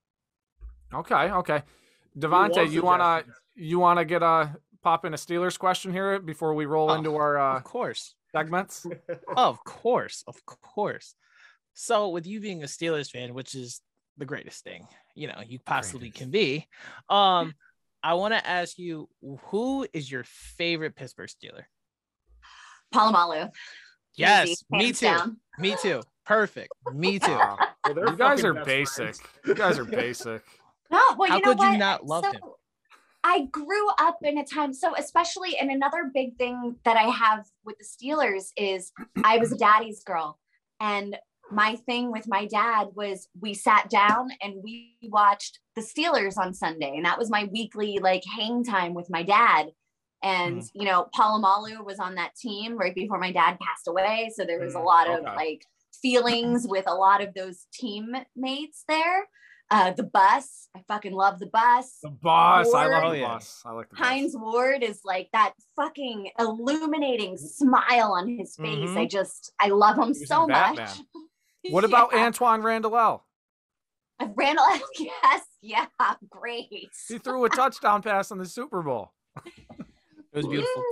[SPEAKER 4] Okay, okay. Devontae, you wanna you wanna get a pop in a Steelers question here before we roll oh, into our uh,
[SPEAKER 1] of course
[SPEAKER 4] segments?
[SPEAKER 1] Of course, of course. So with you being a Steelers fan, which is the greatest thing you know you possibly greatest. can be, um I want to ask you, who is your favorite Pittsburgh Steeler?
[SPEAKER 2] Polamalu.
[SPEAKER 1] Yes, Easy. me Hands too down. me too perfect me too.
[SPEAKER 4] Wow. Well, you guys are basic friends. You guys are basic.
[SPEAKER 2] No, well,
[SPEAKER 1] how
[SPEAKER 2] you know
[SPEAKER 1] could
[SPEAKER 2] what?
[SPEAKER 1] you not love
[SPEAKER 2] so,
[SPEAKER 1] him?
[SPEAKER 2] I grew up in a time, so especially, and another big thing that I have with the Steelers is I was a daddy's girl, and my thing with my dad was we sat down and we watched the Steelers on Sunday, and that was my weekly like hang time with my dad. And mm. you know, Polamalu was on that team right before my dad passed away, so there was a lot okay. of like feelings with a lot of those teammates there. Uh, the bus, I fucking love the bus.
[SPEAKER 4] The bus,
[SPEAKER 2] Ward,
[SPEAKER 4] I love the
[SPEAKER 1] yeah.
[SPEAKER 4] bus. I like the bus.
[SPEAKER 2] Hines Ward is like that fucking illuminating smile on his face.
[SPEAKER 4] Mm-hmm.
[SPEAKER 2] I just, I love him
[SPEAKER 4] He was
[SPEAKER 2] so
[SPEAKER 4] in
[SPEAKER 2] much.
[SPEAKER 4] Batman. What about
[SPEAKER 2] Yeah.
[SPEAKER 4] Antoine Randall?
[SPEAKER 2] Randall? Yes, yeah, great.
[SPEAKER 4] He threw a touchdown pass in the Super Bowl.
[SPEAKER 1] It was beautiful.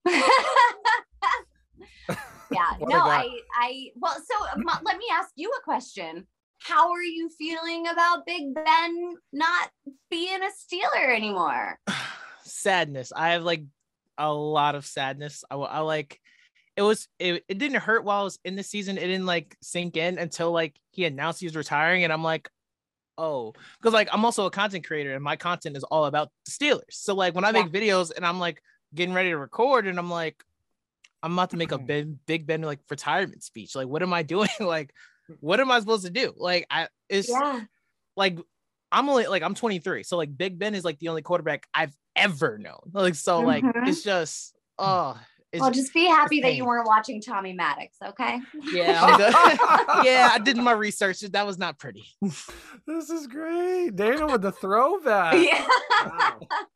[SPEAKER 2] Yeah,
[SPEAKER 4] What
[SPEAKER 2] no,
[SPEAKER 4] a guy.
[SPEAKER 2] I, I, well, so um, let me ask you a question. How are you feeling about Big Ben not being a Steeler anymore?
[SPEAKER 1] Sadness. I have like a lot of sadness. I, I like it was it, it didn't hurt while I was in the season. It didn't like sink in until like he announced he was retiring, and I'm like, oh, because like I'm also a content creator and my content is all about the Steelers. So like when I make yeah. videos and I'm like getting ready to record and I'm like, I'm about to make a big Big Ben like retirement speech. Like, what am I doing? Like, what am I supposed to do? Like, I it's
[SPEAKER 2] yeah.
[SPEAKER 1] like I'm only like I'm twenty-three, so like Big Ben is like the only quarterback I've ever known. Like, so like mm-hmm. it's just oh. It's,
[SPEAKER 2] well, just be happy that you weren't watching Tommy Maddox, okay?
[SPEAKER 1] Yeah, yeah, I did my research. That was not pretty.
[SPEAKER 4] This is great, Dana with the throwback.
[SPEAKER 2] Yeah.
[SPEAKER 4] Wow.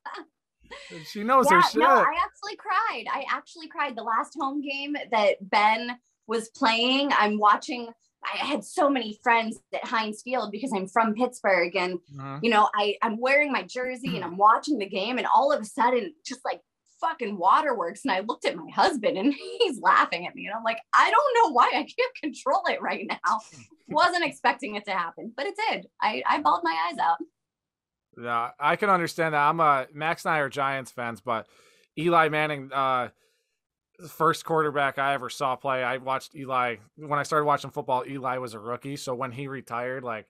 [SPEAKER 4] She knows
[SPEAKER 2] yeah,
[SPEAKER 4] her shit.
[SPEAKER 2] No, I actually cried. I actually cried the last home game that Ben was playing. I'm watching. I had so many friends at Heinz Field because I'm from Pittsburgh, and uh-huh. you know, I I'm wearing my jersey and I'm watching the game, and all of a sudden, just like fucking waterworks, and I looked at my husband and he's laughing at me, and I'm like, I don't know why I can't control it right now. Wasn't expecting it to happen, but it did. I I bawled my eyes out.
[SPEAKER 4] Yeah, I can understand that. I'm a Max and I are Giants fans, but Eli Manning, uh, first quarterback I ever saw play. I watched Eli when I started watching football. Eli was a rookie, so when he retired, like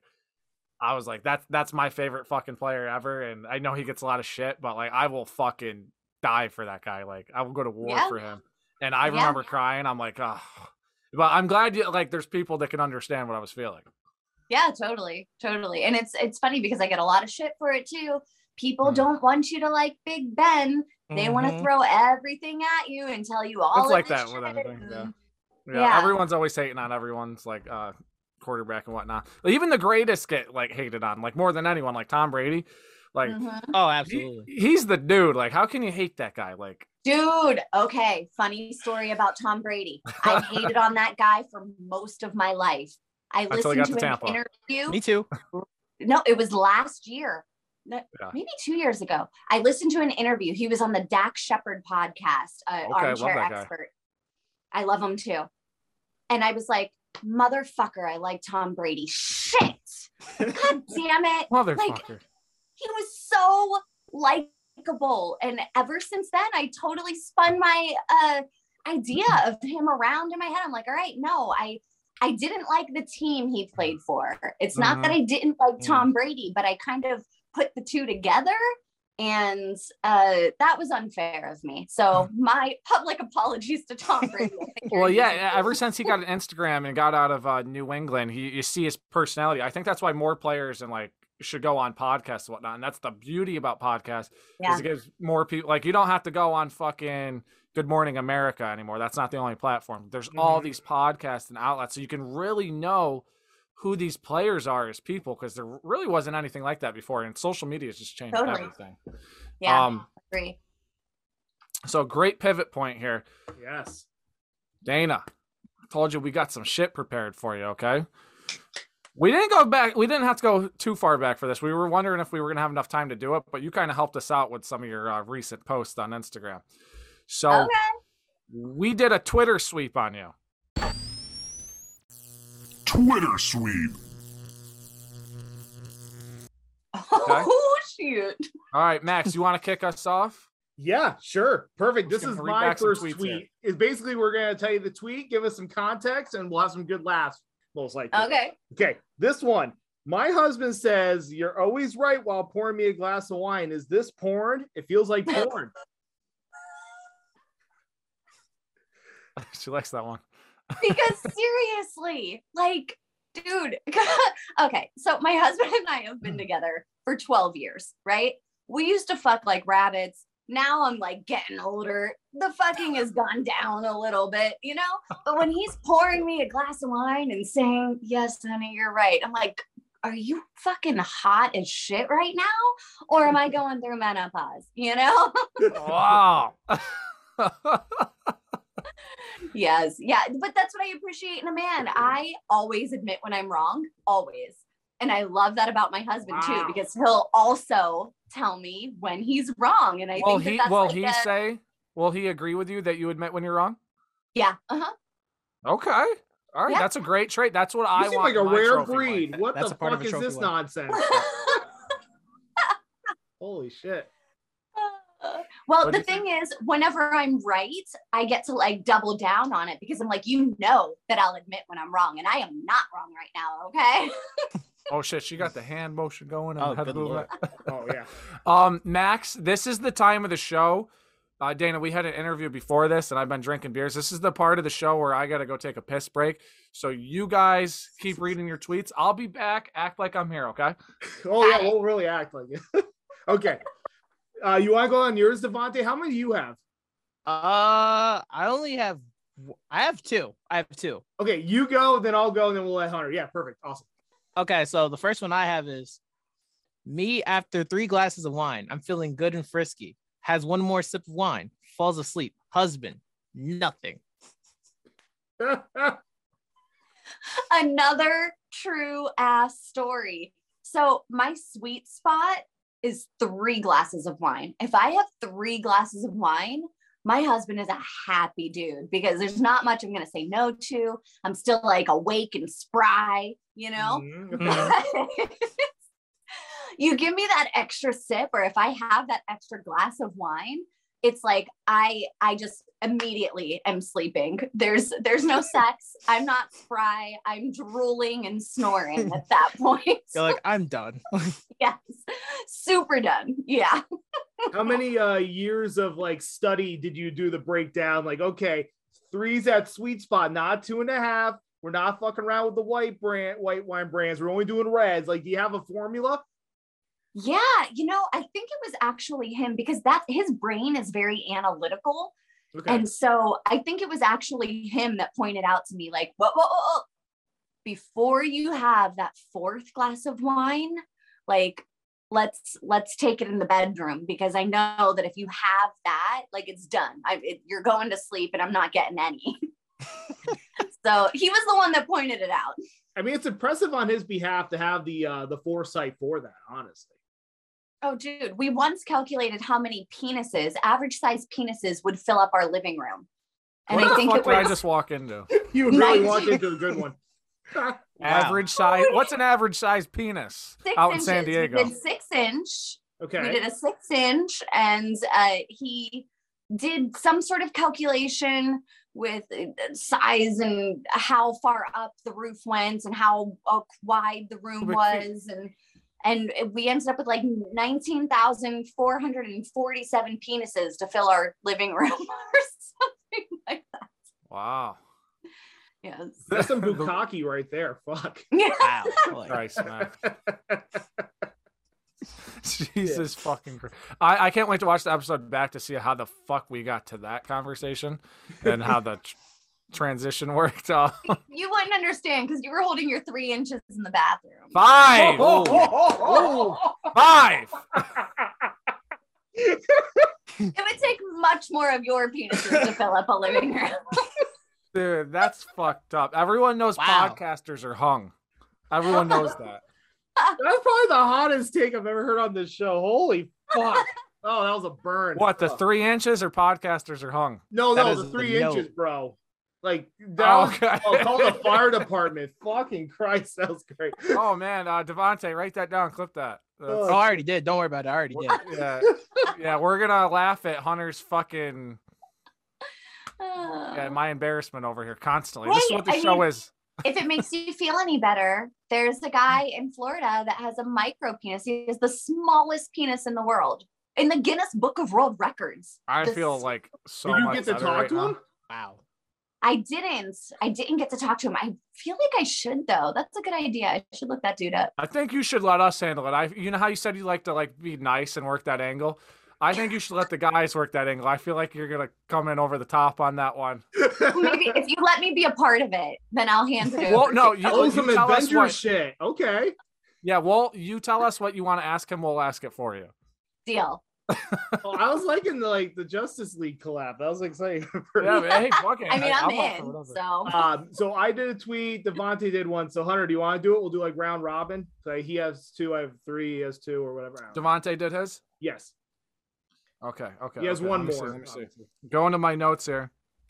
[SPEAKER 4] I was like, that's that's my favorite fucking player ever. And I know he gets a lot of shit, but like I will fucking die for that guy. Like I will go to war yeah. for him. And I yeah. remember crying. I'm like, oh, but I'm glad you like. There's people that can understand what I was feeling.
[SPEAKER 2] Yeah, totally. Totally. And it's it's funny because I get a lot of shit for it too. People mm. don't want you to like Big Ben. They mm-hmm. want to throw everything at you and tell you all
[SPEAKER 4] it's
[SPEAKER 2] of
[SPEAKER 4] like
[SPEAKER 2] this
[SPEAKER 4] that
[SPEAKER 2] shit.
[SPEAKER 4] with everything. Yeah. yeah.
[SPEAKER 2] Yeah.
[SPEAKER 4] Everyone's always hating on everyone's like uh quarterback and whatnot. But even the greatest get like hated on, like more than anyone, like Tom Brady. Like
[SPEAKER 2] mm-hmm.
[SPEAKER 1] oh, absolutely.
[SPEAKER 4] He, he's the dude. Like, how can you hate that guy? Like
[SPEAKER 2] Dude, okay. Funny story about Tom Brady. I hated on that guy for most of my life. I listened to, to an Tampa. interview.
[SPEAKER 1] Me too.
[SPEAKER 2] No, it was last year. No, yeah. Maybe two years ago. I listened to an interview. He was on the Dak Shepard podcast, uh, okay, Armchair Expert. Guy. I love him too. And I was like, motherfucker, I like Tom Brady. Shit. God damn it.
[SPEAKER 4] Motherfucker.
[SPEAKER 2] Like, he was so likable. And ever since then, I totally spun my uh, idea of him around in my head. I'm like, all right, no, I I didn't like the team he played for. It's not mm-hmm. that I didn't like Tom Brady, but I kind of put the two together, and uh, that was unfair of me. So my public apologies to Tom Brady.
[SPEAKER 4] Well, yeah, ever since he got an Instagram and got out of uh, New England, he you see his personality. I think that's why more players and like should go on podcasts and whatnot. And that's the beauty about podcasts. Yeah. Is it gives more people, like you don't have to go on fucking Good Morning America anymore. That's not the only platform. There's mm-hmm. all these podcasts and outlets, so you can really know who these players are as people, because there really wasn't anything like that before, and social media has just changed totally. everything.
[SPEAKER 2] Yeah, um, I agree.
[SPEAKER 4] So great pivot point here.
[SPEAKER 5] Yes.
[SPEAKER 4] Dana, I told you we got some shit prepared for you, okay? We didn't go back. We didn't have to go too far back for this. We were wondering if we were going to have enough time to do it, but you kind of helped us out with some of your uh, recent posts on Instagram. So
[SPEAKER 2] okay.
[SPEAKER 4] we did a Twitter sweep on you.
[SPEAKER 3] Twitter sweep.
[SPEAKER 2] Okay. Oh, shoot.
[SPEAKER 4] All right, Max, you want to kick us off?
[SPEAKER 5] Yeah, sure. Perfect. This is my first tweet. Is basically we're going to tell you the tweet, give us some context, and we'll have some good laughs, most likely.
[SPEAKER 2] Okay.
[SPEAKER 5] Okay, this one. My husband says, you're always right while pouring me a glass of wine. Is this porn? It feels like porn.
[SPEAKER 4] She likes that one.
[SPEAKER 2] Because seriously, like, dude. Okay, so my husband and I have been together for twelve years, right? We used to fuck like rabbits. now I'm like getting older. The fucking has gone down a little bit, you know? But when he's pouring me a glass of wine and saying, yes, honey, you're right. I'm like, are you fucking hot as shit right now? Or am I going through menopause? You know?
[SPEAKER 4] Wow.
[SPEAKER 2] Yes. Yeah. But that's what I appreciate in a man. I always admit when I'm wrong. Always. And I love that about my husband wow. too, because he'll also tell me when he's wrong. And I
[SPEAKER 4] will
[SPEAKER 2] think that
[SPEAKER 4] he
[SPEAKER 2] that's
[SPEAKER 4] will
[SPEAKER 2] like
[SPEAKER 4] he
[SPEAKER 2] a...
[SPEAKER 4] say will he agree with you that you admit when you're wrong?
[SPEAKER 2] Yeah. Uh-huh.
[SPEAKER 4] Okay. All right. Yeah. That's a great trait. That's what you I
[SPEAKER 5] seem
[SPEAKER 4] want.
[SPEAKER 5] Like a rare breed. Wife. What
[SPEAKER 1] that's
[SPEAKER 5] the fuck is this wife. Nonsense? Holy shit.
[SPEAKER 2] Well, the thing think? is, whenever I'm right, I get to like double down on it because I'm like, you know that I'll admit when I'm wrong, and I am not wrong right now. Okay.
[SPEAKER 4] Oh shit, she got the hand motion going. And
[SPEAKER 1] oh,
[SPEAKER 4] the head movement.
[SPEAKER 5] Oh yeah.
[SPEAKER 4] Um, Max, this is the time of the show. Uh, Dana, we had an interview before this, and I've been drinking beers. This is the part of the show where I got to go take a piss break. So you guys keep reading your tweets. I'll be back. Act like I'm here, okay?
[SPEAKER 5] Oh yeah, we'll really act like it. Okay. Uh, you want to go on yours, Devontae? How many do you have?
[SPEAKER 1] Uh, I only have, I have two. I have two.
[SPEAKER 5] Okay, you go, then I'll go, and then we'll let Hunter. Yeah, perfect. Awesome.
[SPEAKER 1] Okay, so the first one I have is me after three glasses of wine. I'm feeling good and frisky. Has one more sip of wine. Falls asleep. Husband, nothing.
[SPEAKER 2] Another true ass story. So my sweet spot is three glasses of wine. If I have three glasses of wine, my husband is a happy dude because there's not much I'm going to say no to. I'm still like awake and spry, you know? Mm-hmm. You give me that extra sip, or if I have that extra glass of wine, it's like I I just immediately am sleeping. There's there's no sex. I'm not spry. I'm drooling and snoring at that point.
[SPEAKER 1] You're like, I'm done.
[SPEAKER 2] Yes, super done. Yeah.
[SPEAKER 5] How many uh, years of like study did you do the breakdown? Like, okay, three's that sweet spot, not two and a half. We're not fucking around with the white brand, white wine brands. We're only doing reds. Like, do you have a formula?
[SPEAKER 2] Yeah, you know, I think it was actually him because that his brain is very analytical. Okay. And so I think it was actually him that pointed out to me, like, whoa, whoa, whoa, whoa. Before you have that fourth glass of wine, like, let's let's take it in the bedroom, because I know that if you have that, like, it's done. I, it, you're going to sleep and I'm not getting any. So he was the one that pointed it out.
[SPEAKER 5] I mean, it's impressive on his behalf to have the uh, the foresight for that, honestly.
[SPEAKER 2] Oh, dude, we once calculated how many penises, average size penises, would fill up our living room.
[SPEAKER 4] And what I think the fuck it was, did I just walk into?
[SPEAKER 5] You really nineteen walked into a good one.
[SPEAKER 4] Average size. What's an average size penis
[SPEAKER 2] six
[SPEAKER 4] out
[SPEAKER 2] inches.
[SPEAKER 4] in San Diego?
[SPEAKER 2] We did six inch.
[SPEAKER 5] Okay.
[SPEAKER 2] We did a six inch, and uh, he did some sort of calculation with size and how far up the roof went and how uh, wide the room was, and and we ended up with like nineteen thousand four hundred forty-seven penises to fill our living room or something like that.
[SPEAKER 4] Wow.
[SPEAKER 2] Yes.
[SPEAKER 5] That's some bukkake right there. Fuck.
[SPEAKER 2] Wow.
[SPEAKER 4] Christ, man. Jesus yeah. fucking Christ. I, I can't wait to watch the episode back to see how the fuck we got to that conversation and how the tr- transition worked out.
[SPEAKER 2] You wouldn't understand because you were holding your three inches in the bathroom.
[SPEAKER 4] Five! Oh, oh, oh, oh. Five!
[SPEAKER 2] It would take much more of your penises to fill up a living room.
[SPEAKER 4] Dude, that's fucked up. Everyone knows wow. podcasters are hung. Everyone knows that.
[SPEAKER 5] That's probably the hottest take I've ever heard on this show. Holy fuck. Oh, that was a burn.
[SPEAKER 4] What, the
[SPEAKER 5] oh.
[SPEAKER 4] three inches or podcasters are hung?
[SPEAKER 5] No,
[SPEAKER 1] that
[SPEAKER 5] no, the three
[SPEAKER 1] the
[SPEAKER 5] inches,
[SPEAKER 1] note.
[SPEAKER 5] bro. Like, that
[SPEAKER 4] oh,
[SPEAKER 5] was
[SPEAKER 4] okay.
[SPEAKER 5] oh, call the fire department. Fucking Christ, that was great.
[SPEAKER 4] Oh, man. Uh, Devontae, write that down. Clip that.
[SPEAKER 1] That's... Oh, I already did. Don't worry about it. I already did.
[SPEAKER 4] Yeah, yeah, we're going to laugh at Hunter's fucking... Yeah, my embarrassment over here constantly. Hey, this is what the I show mean, is.
[SPEAKER 2] If it makes you feel any better, there's a guy in Florida that has a micro penis. He has the smallest penis in the world in the Guinness Book of World Records.
[SPEAKER 4] I
[SPEAKER 2] the
[SPEAKER 4] feel like so
[SPEAKER 5] Did you
[SPEAKER 4] much
[SPEAKER 5] get to talk
[SPEAKER 4] right
[SPEAKER 5] to
[SPEAKER 4] now.
[SPEAKER 5] him?
[SPEAKER 1] Wow.
[SPEAKER 2] I didn't. I didn't get to talk to him. I feel like I should, though. That's a good idea. I should look that dude up.
[SPEAKER 4] I think you should let us handle it. I, you know how you said you like to like be nice and work that angle. I think you should let the guys work that angle. I feel like you're gonna come in over the top on that one.
[SPEAKER 2] Maybe if you let me be a part of it, then I'll hand it over.
[SPEAKER 4] Well, no, you,
[SPEAKER 5] oh,
[SPEAKER 4] you
[SPEAKER 5] some
[SPEAKER 4] tell us
[SPEAKER 5] adventure
[SPEAKER 4] what,
[SPEAKER 5] shit. Okay.
[SPEAKER 4] Yeah, well, you tell us what you want to ask him. We'll ask it for you.
[SPEAKER 2] Deal.
[SPEAKER 5] Oh, I was liking the, like the Justice League collab. That was exciting.
[SPEAKER 4] Yeah, but, hey, fuck it.
[SPEAKER 2] I mean, I'm,
[SPEAKER 4] I'm
[SPEAKER 2] in. So,
[SPEAKER 5] um, so I did a tweet. Devontae did one. So Hunter, do you want to do it? We'll do like round robin. So he has two. I have three. He has two, or whatever.
[SPEAKER 4] Devontae did his.
[SPEAKER 5] Yes.
[SPEAKER 4] Okay. Okay.
[SPEAKER 5] He has
[SPEAKER 4] okay.
[SPEAKER 5] one
[SPEAKER 4] let
[SPEAKER 5] more.
[SPEAKER 4] See, let me see. Go into my notes here.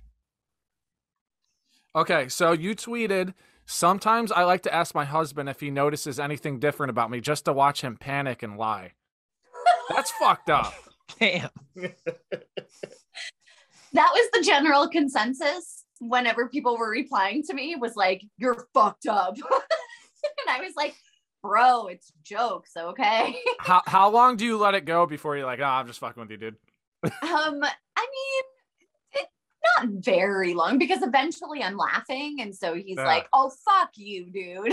[SPEAKER 4] Okay, so you tweeted. Sometimes I like to ask my husband if he notices anything different about me, just to watch him panic and lie. That's fucked up.
[SPEAKER 1] Damn.
[SPEAKER 2] that was the general consensus whenever people were replying to me was like, you're fucked up. And I was like, bro, it's jokes, okay?
[SPEAKER 4] how how long do you let it go before you're like, oh, I'm just fucking with you, dude?
[SPEAKER 2] um, I mean, it, not very long, because eventually I'm laughing, and so he's
[SPEAKER 4] yeah.
[SPEAKER 2] like, oh, fuck you, dude.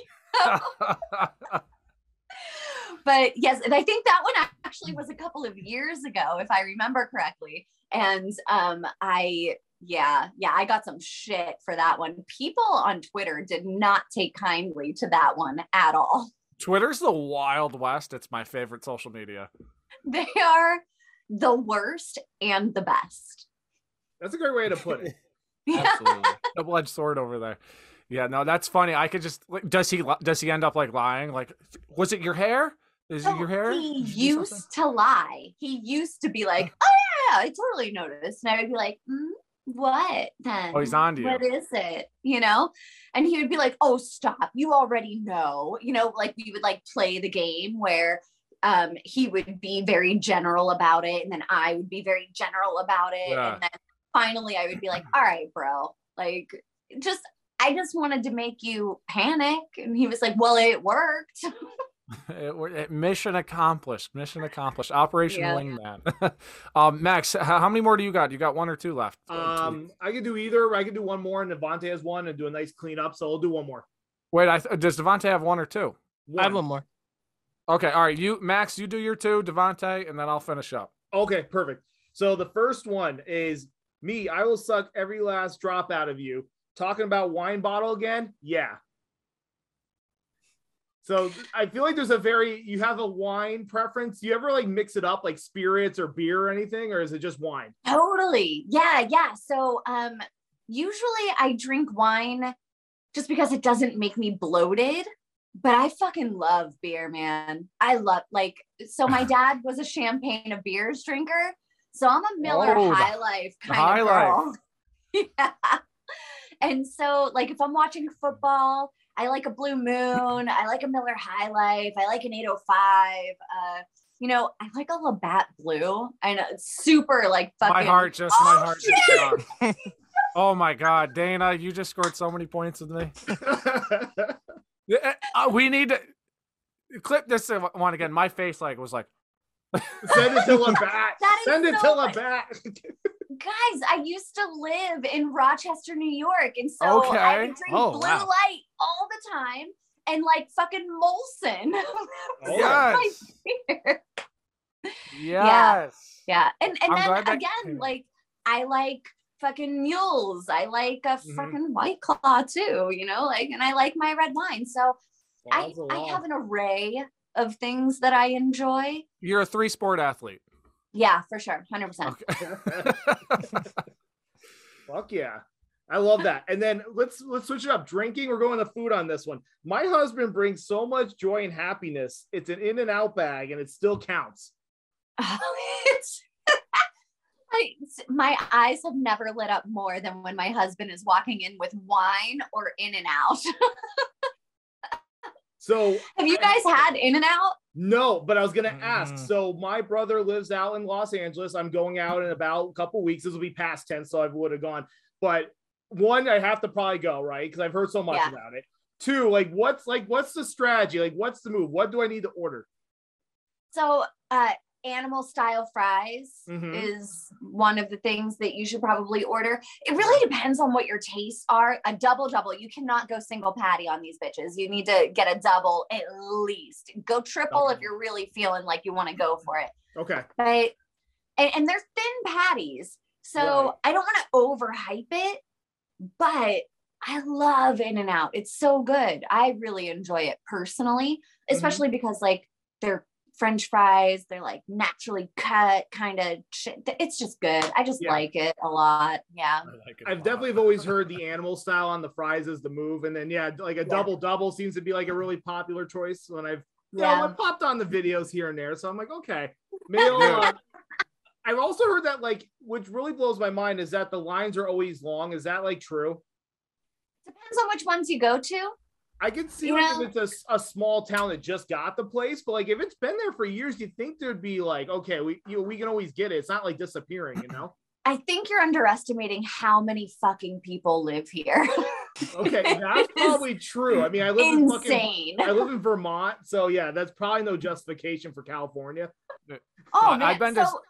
[SPEAKER 2] But yes, and I think that one actually was a couple of years ago, if I remember correctly. And um, I, yeah, yeah, I got some shit for that one. People on Twitter did not take kindly to that one at all.
[SPEAKER 4] Twitter's the Wild West. It's my favorite social media.
[SPEAKER 2] They are the worst and the best.
[SPEAKER 5] That's a great way to put it.
[SPEAKER 4] Absolutely. Double-edged sword over there. Yeah, no, that's funny. I could just, does he, does he end up like lying? Like, was it your hair? Is
[SPEAKER 2] so
[SPEAKER 4] it your hair?
[SPEAKER 2] He used to lie. He used to be like, oh yeah, I totally noticed. And I would be like, mm, what then?
[SPEAKER 4] Oh, he's on to you.
[SPEAKER 2] What is it? You know? And he would be like, oh, stop. You already know. You know, like we would like play the game where um, he would be very general about it. And then I would be very general about it.
[SPEAKER 4] Yeah.
[SPEAKER 2] And then finally I would be like, all right, bro, like just, I just wanted to make you panic. And he was like, well, it worked.
[SPEAKER 4] It, it, mission accomplished. Mission accomplished. Operation
[SPEAKER 2] yeah.
[SPEAKER 4] Wingman. um, Max, how, how many more do you got? You got one or two left?
[SPEAKER 5] Um, I could do either. I could do one more, and Devontae has one, and do a nice cleanup. So I'll do one more.
[SPEAKER 4] Wait, I th- does Devontae have one or two?
[SPEAKER 1] One. I have one more.
[SPEAKER 4] Okay, all right. You, Max, you do your two, Devontae, and then I'll finish up.
[SPEAKER 5] Okay, perfect. So the first one is me. I will suck every last drop out of you. Talking about wine bottle again? Yeah. So I feel like there's a very, you have a wine preference. Do you ever like mix it up like spirits or beer or anything, or is it just wine?
[SPEAKER 2] Totally. Yeah. Yeah. So um, usually I drink wine just because it doesn't make me bloated, but I fucking love beer, man. I love like, so my dad was a champagne of beers drinker. So I'm a Miller
[SPEAKER 4] oh,
[SPEAKER 2] High Life kind
[SPEAKER 4] high
[SPEAKER 2] of girl.
[SPEAKER 4] Life.
[SPEAKER 2] Yeah. And so like if I'm watching football, I like a Blue Moon. I like a Miller High Life. I like an eight oh five. Uh, you know, I like a Labatt Blue. I know it's super like fucking.
[SPEAKER 4] My heart just,
[SPEAKER 2] oh,
[SPEAKER 4] my heart
[SPEAKER 2] shit!
[SPEAKER 4] just gone. Oh my God, Dana, you just scored so many points with me. uh, we need to clip this one again. My face like was like.
[SPEAKER 5] Send it to Labatt. Send it
[SPEAKER 2] so
[SPEAKER 5] to Labatt.
[SPEAKER 2] Guys, I used to live in Rochester, New York, and so
[SPEAKER 4] okay.
[SPEAKER 2] I would drink
[SPEAKER 1] oh,
[SPEAKER 2] Blue
[SPEAKER 1] wow.
[SPEAKER 2] Light all the time and like fucking Molson.
[SPEAKER 4] Oh, yes.
[SPEAKER 2] Yes.
[SPEAKER 4] Yeah.
[SPEAKER 2] Yeah. And and
[SPEAKER 4] I'm
[SPEAKER 2] then
[SPEAKER 4] glad that-
[SPEAKER 2] again, like I like fucking mules. I like a
[SPEAKER 5] Mhm.
[SPEAKER 2] fucking White Claw too, you know, like, and I like my red wine. So
[SPEAKER 5] Well,
[SPEAKER 2] I,
[SPEAKER 5] that's a
[SPEAKER 2] I
[SPEAKER 5] lot.
[SPEAKER 2] have an array of things that I enjoy.
[SPEAKER 4] You're a three sport athlete.
[SPEAKER 2] Yeah, for sure. one hundred percent.
[SPEAKER 4] Okay.
[SPEAKER 5] Fuck yeah. I love that. And then let's let's switch it up. Drinking, we're going to food on this one. My husband brings so much joy and happiness. It's an in and out bag and it still counts.
[SPEAKER 2] it's, I, my eyes have never lit up more than when my husband is walking in with wine or In and Out.
[SPEAKER 5] So
[SPEAKER 2] have you guys had In and Out?
[SPEAKER 5] No, but I was gonna ask.
[SPEAKER 4] Mm.
[SPEAKER 5] So my brother lives out in Los Angeles. I'm going out in about a couple weeks. This will be past tense, so I would have gone. But one, I have to probably go, right? Because I've heard so much
[SPEAKER 2] Yeah.
[SPEAKER 5] about it. Two, like what's like what's the strategy? Like what's the move? What do I need to order?
[SPEAKER 2] So uh, animal style fries
[SPEAKER 5] Mhm.
[SPEAKER 2] is one of the things that you should probably order. It really depends on what your tastes are. A double double, you cannot go single patty on these bitches. You need to get a double at least. Go triple
[SPEAKER 5] Okay.
[SPEAKER 2] if you're really feeling like you want to go for it.
[SPEAKER 5] Okay.
[SPEAKER 2] But and, and they're thin patties, so
[SPEAKER 5] Right.
[SPEAKER 2] I don't want to overhype it, but I love In-N-Out. It's so good. I really enjoy it personally, especially
[SPEAKER 5] Mm-hmm.
[SPEAKER 2] because like they're French fries, they're like naturally cut kind of shit. It's just good. I just
[SPEAKER 5] Yeah.
[SPEAKER 2] like it a lot. Yeah.
[SPEAKER 4] I like it
[SPEAKER 5] I've
[SPEAKER 4] a lot.
[SPEAKER 5] definitely always heard the animal style on the fries is the move, and then yeah, like a
[SPEAKER 2] Yeah.
[SPEAKER 5] double double seems to be like a really popular choice when I've you
[SPEAKER 2] Yeah.
[SPEAKER 5] know I popped on the videos here and there, so I'm like, okay, maybe I'll, uh, I've also heard that like, which really blows my mind, is that the lines are always long. Is that like true?
[SPEAKER 2] Depends on which ones you go to.
[SPEAKER 5] I could see
[SPEAKER 2] You
[SPEAKER 5] like
[SPEAKER 2] know-
[SPEAKER 5] if it's a, a small town that just got the place, but like if it's been there for years, you think there'd be like, okay, we you know, we can always get it. It's not like disappearing, you know?
[SPEAKER 2] I think you're underestimating how many fucking people live here.
[SPEAKER 5] Okay, that's
[SPEAKER 2] It is
[SPEAKER 5] probably true. I mean, I live in fucking
[SPEAKER 2] insane.
[SPEAKER 5] I live in Vermont, so yeah, that's probably no justification for California.
[SPEAKER 2] Oh
[SPEAKER 4] I-
[SPEAKER 2] man.
[SPEAKER 4] I've been
[SPEAKER 2] so,
[SPEAKER 4] to-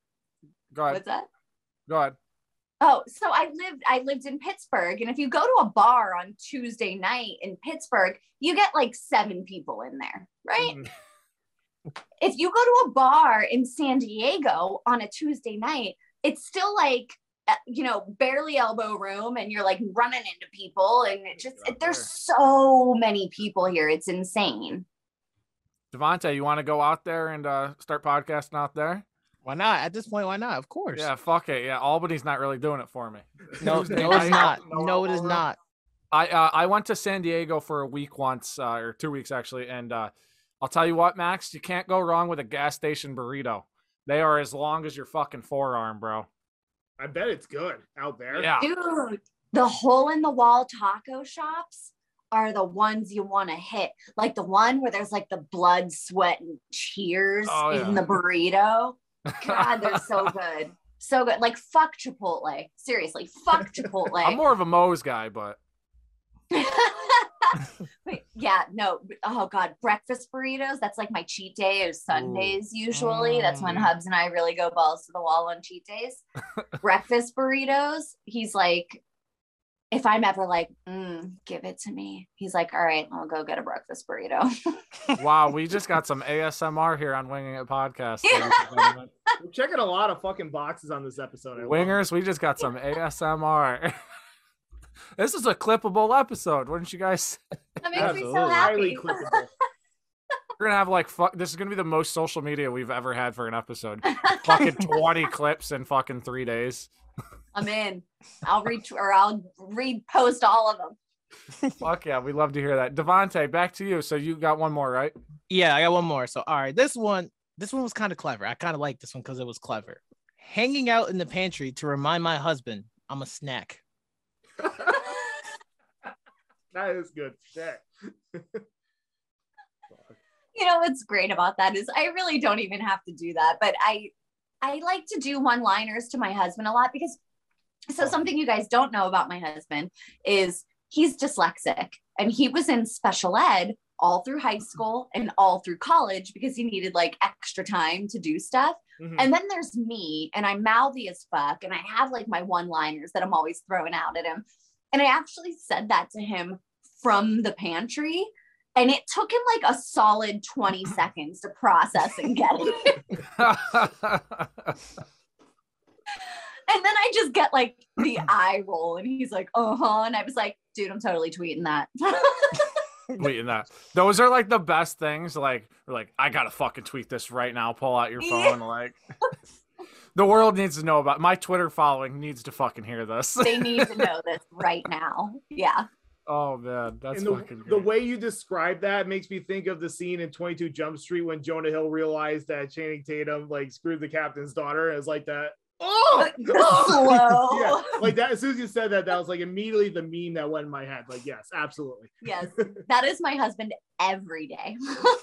[SPEAKER 4] Go ahead.
[SPEAKER 2] what's that?
[SPEAKER 4] Go ahead.
[SPEAKER 2] Oh, so I lived I lived in Pittsburgh, and if you go to a bar on Tuesday night in Pittsburgh, you get like seven people in there, right?
[SPEAKER 4] Mhm.
[SPEAKER 2] If you go to a bar in San Diego on a Tuesday night, it's still like uh, you know, barely elbow room, and you're like running into people, and it just
[SPEAKER 4] Get out
[SPEAKER 2] there's
[SPEAKER 4] there.
[SPEAKER 2] so many people here. It's insane.
[SPEAKER 4] Devontae, you want to go out there and uh, start podcasting out there?
[SPEAKER 1] Why not? At this point, why not? Of course.
[SPEAKER 4] Yeah, fuck it. Yeah, Albany's not really doing it for me.
[SPEAKER 1] No,
[SPEAKER 4] Tuesday
[SPEAKER 1] no, it's
[SPEAKER 4] night,
[SPEAKER 1] not.
[SPEAKER 4] no
[SPEAKER 1] No, it is
[SPEAKER 4] elbow room.
[SPEAKER 1] not.
[SPEAKER 4] I uh, I went to San Diego for a week once, uh, or two weeks actually, and uh, I'll tell you what, Max, you can't go wrong with a gas station burrito. They are as long as your fucking forearm, bro.
[SPEAKER 5] I bet it's good out there.
[SPEAKER 4] Yeah.
[SPEAKER 2] Dude, the hole in the wall taco shops are the ones you want to hit. Like the one where there's like the blood, sweat, and tears
[SPEAKER 4] Oh, yeah.
[SPEAKER 2] in the burrito. God, they're so good. So good. Like fuck Chipotle. Seriously, fuck Chipotle.
[SPEAKER 4] I'm more of a Moe's guy, but
[SPEAKER 2] Wait, yeah, no. Oh God, breakfast burritos. That's like my cheat day is Sundays usually. That's when
[SPEAKER 1] Mm.
[SPEAKER 2] Hubs and I really go balls to the wall on cheat days. Breakfast burritos. He's like, if I'm ever like, mm, give it to me, he's like, all right, I'll go get a breakfast burrito.
[SPEAKER 4] wow, we just got some A S M R here on Winging It Podcast.
[SPEAKER 2] Yeah.
[SPEAKER 4] ladies and gentlemen.
[SPEAKER 5] We're checking a lot of fucking boxes on this episode. I love it.
[SPEAKER 4] Wingers, we just got some A S M R. This is a clippable episode, wouldn't you guys?
[SPEAKER 2] That makes me so
[SPEAKER 1] Absolutely.
[SPEAKER 5] Highly
[SPEAKER 2] happy.
[SPEAKER 5] clickable.
[SPEAKER 4] We're gonna have like fuck. This is gonna be the most social media we've ever had for an episode. Fucking twenty clips in fucking three days.
[SPEAKER 2] I'm in. I'll reach or I'll repost all of them.
[SPEAKER 4] Fuck yeah, we love to hear that. Devontae, back to you. So you got one more, right?
[SPEAKER 1] Yeah, I got one more. So, all right, this one, this one was kind of clever. I kind of like this one because it was clever. Hanging out in the pantry to remind my husband I'm a snack.
[SPEAKER 5] That is good shit.
[SPEAKER 2] You know what's great about that is I really don't even have to do that, but I I like to do one-liners to my husband a lot because so something you guys don't know about my husband is he's dyslexic, and he was in special ed all through high school and all through college because he needed like extra time to do stuff.
[SPEAKER 5] Mhm.
[SPEAKER 2] And then there's me, and I'm mouthy as fuck, and I have like my one-liners that I'm always throwing out at him. And I actually said that to him from the pantry, and it took him like a solid twenty seconds to process and get it. And then I just get like the eye roll, and he's like, uh-huh. And I was like, dude, I'm totally tweeting that.
[SPEAKER 4] Tweeting that. Those are like the best things. Like, we're like, I gotta fucking tweet this right now. Pull out your phone. Like, the world needs to know about my Twitter following needs to fucking hear this.
[SPEAKER 2] They need to know this right now. Yeah.
[SPEAKER 4] Oh man, that's
[SPEAKER 5] And the,
[SPEAKER 4] fucking
[SPEAKER 5] the
[SPEAKER 4] great.
[SPEAKER 5] way you describe that makes me think of the scene in twenty-two Jump Street when Jonah Hill realized that Channing Tatum like screwed the captain's daughter. It's like that. Oh,
[SPEAKER 2] Slow.
[SPEAKER 5] yeah, like that. As soon as you said that, that was like immediately the meme that went in my head. Like, yes, absolutely.
[SPEAKER 2] Yes. That is my husband every day.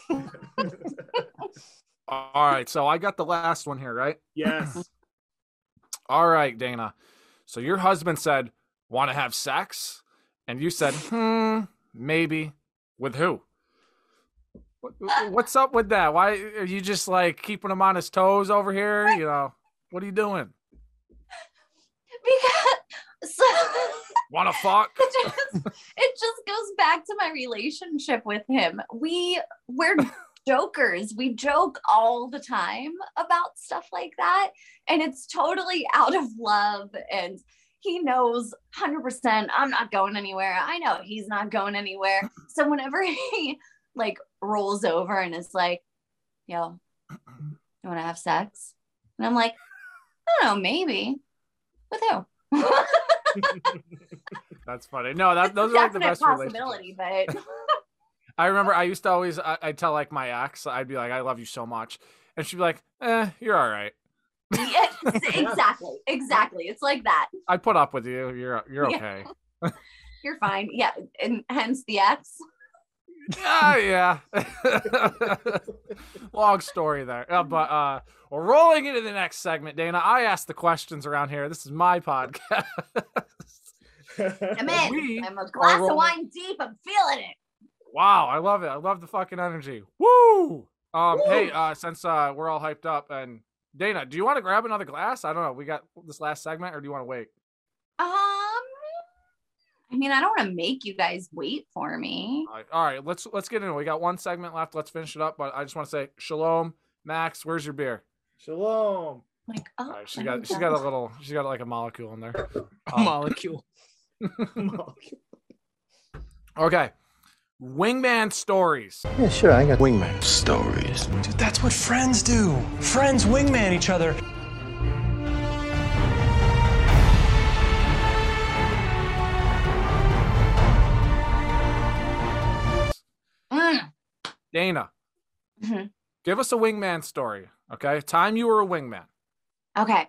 [SPEAKER 4] All right, so I got the last one here, right?
[SPEAKER 5] Yes.
[SPEAKER 4] All right, Dana. So your husband said, "Want to have sex?" And you said, "Hmm, maybe." With who? What's up with that? Why are you just like keeping him on his toes over here? You know, what are you doing?
[SPEAKER 2] Because so
[SPEAKER 4] wanna fuck?
[SPEAKER 2] It just, it just goes back to my relationship with him. We we're jokers. We joke all the time about stuff like that, and it's totally out of love. And he knows one hundred percent I'm not going anywhere. I know he's not going anywhere. So whenever he like rolls over and is like, yo, you want to have sex? And I'm like, I don't know, maybe. With who?
[SPEAKER 4] That's funny. No, that those are like the best possibility, but I remember I used to always I, I'd tell like my ex, I'd be like, I love you so much. And she'd be like, eh, you're all right.
[SPEAKER 2] Yeah, exactly. Exactly. It's like that.
[SPEAKER 4] I put up with you. You're you're okay.
[SPEAKER 2] Yeah. You're fine. Yeah. And hence the ex.
[SPEAKER 4] Yeah, yeah. Long story there. Uh, but uh we're rolling into the next segment, Dana. I ask the questions around here. This is my podcast.
[SPEAKER 2] I'm in. We I'm a glass of wine deep. I'm feeling it.
[SPEAKER 4] Wow, I love it. I love the fucking energy. Woo! Um, Woo! Hey, uh, since uh we're all hyped up, and Dana, do you want to grab another glass? I don't know. We got this last segment, or do you want to wait?
[SPEAKER 2] Um, I mean, I don't want to make you guys wait for me.
[SPEAKER 4] All right, all right, let's let's get into it. We got one segment left. Let's finish it up. But I just want to say, shalom, Max. Where's your beer?
[SPEAKER 5] Shalom.
[SPEAKER 2] Like, oh,
[SPEAKER 4] right, she got she got a little she got like a molecule in there.
[SPEAKER 1] A um, molecule.
[SPEAKER 5] molecule.
[SPEAKER 4] Okay. Wingman stories.
[SPEAKER 6] Yeah, sure. I got wingman stories.
[SPEAKER 7] Dude, that's what friends do. Friends wingman each other.
[SPEAKER 2] Mm.
[SPEAKER 4] Dana,
[SPEAKER 2] mm-hmm.
[SPEAKER 4] Give us a wingman story. Okay. Time you were a wingman.
[SPEAKER 2] Okay.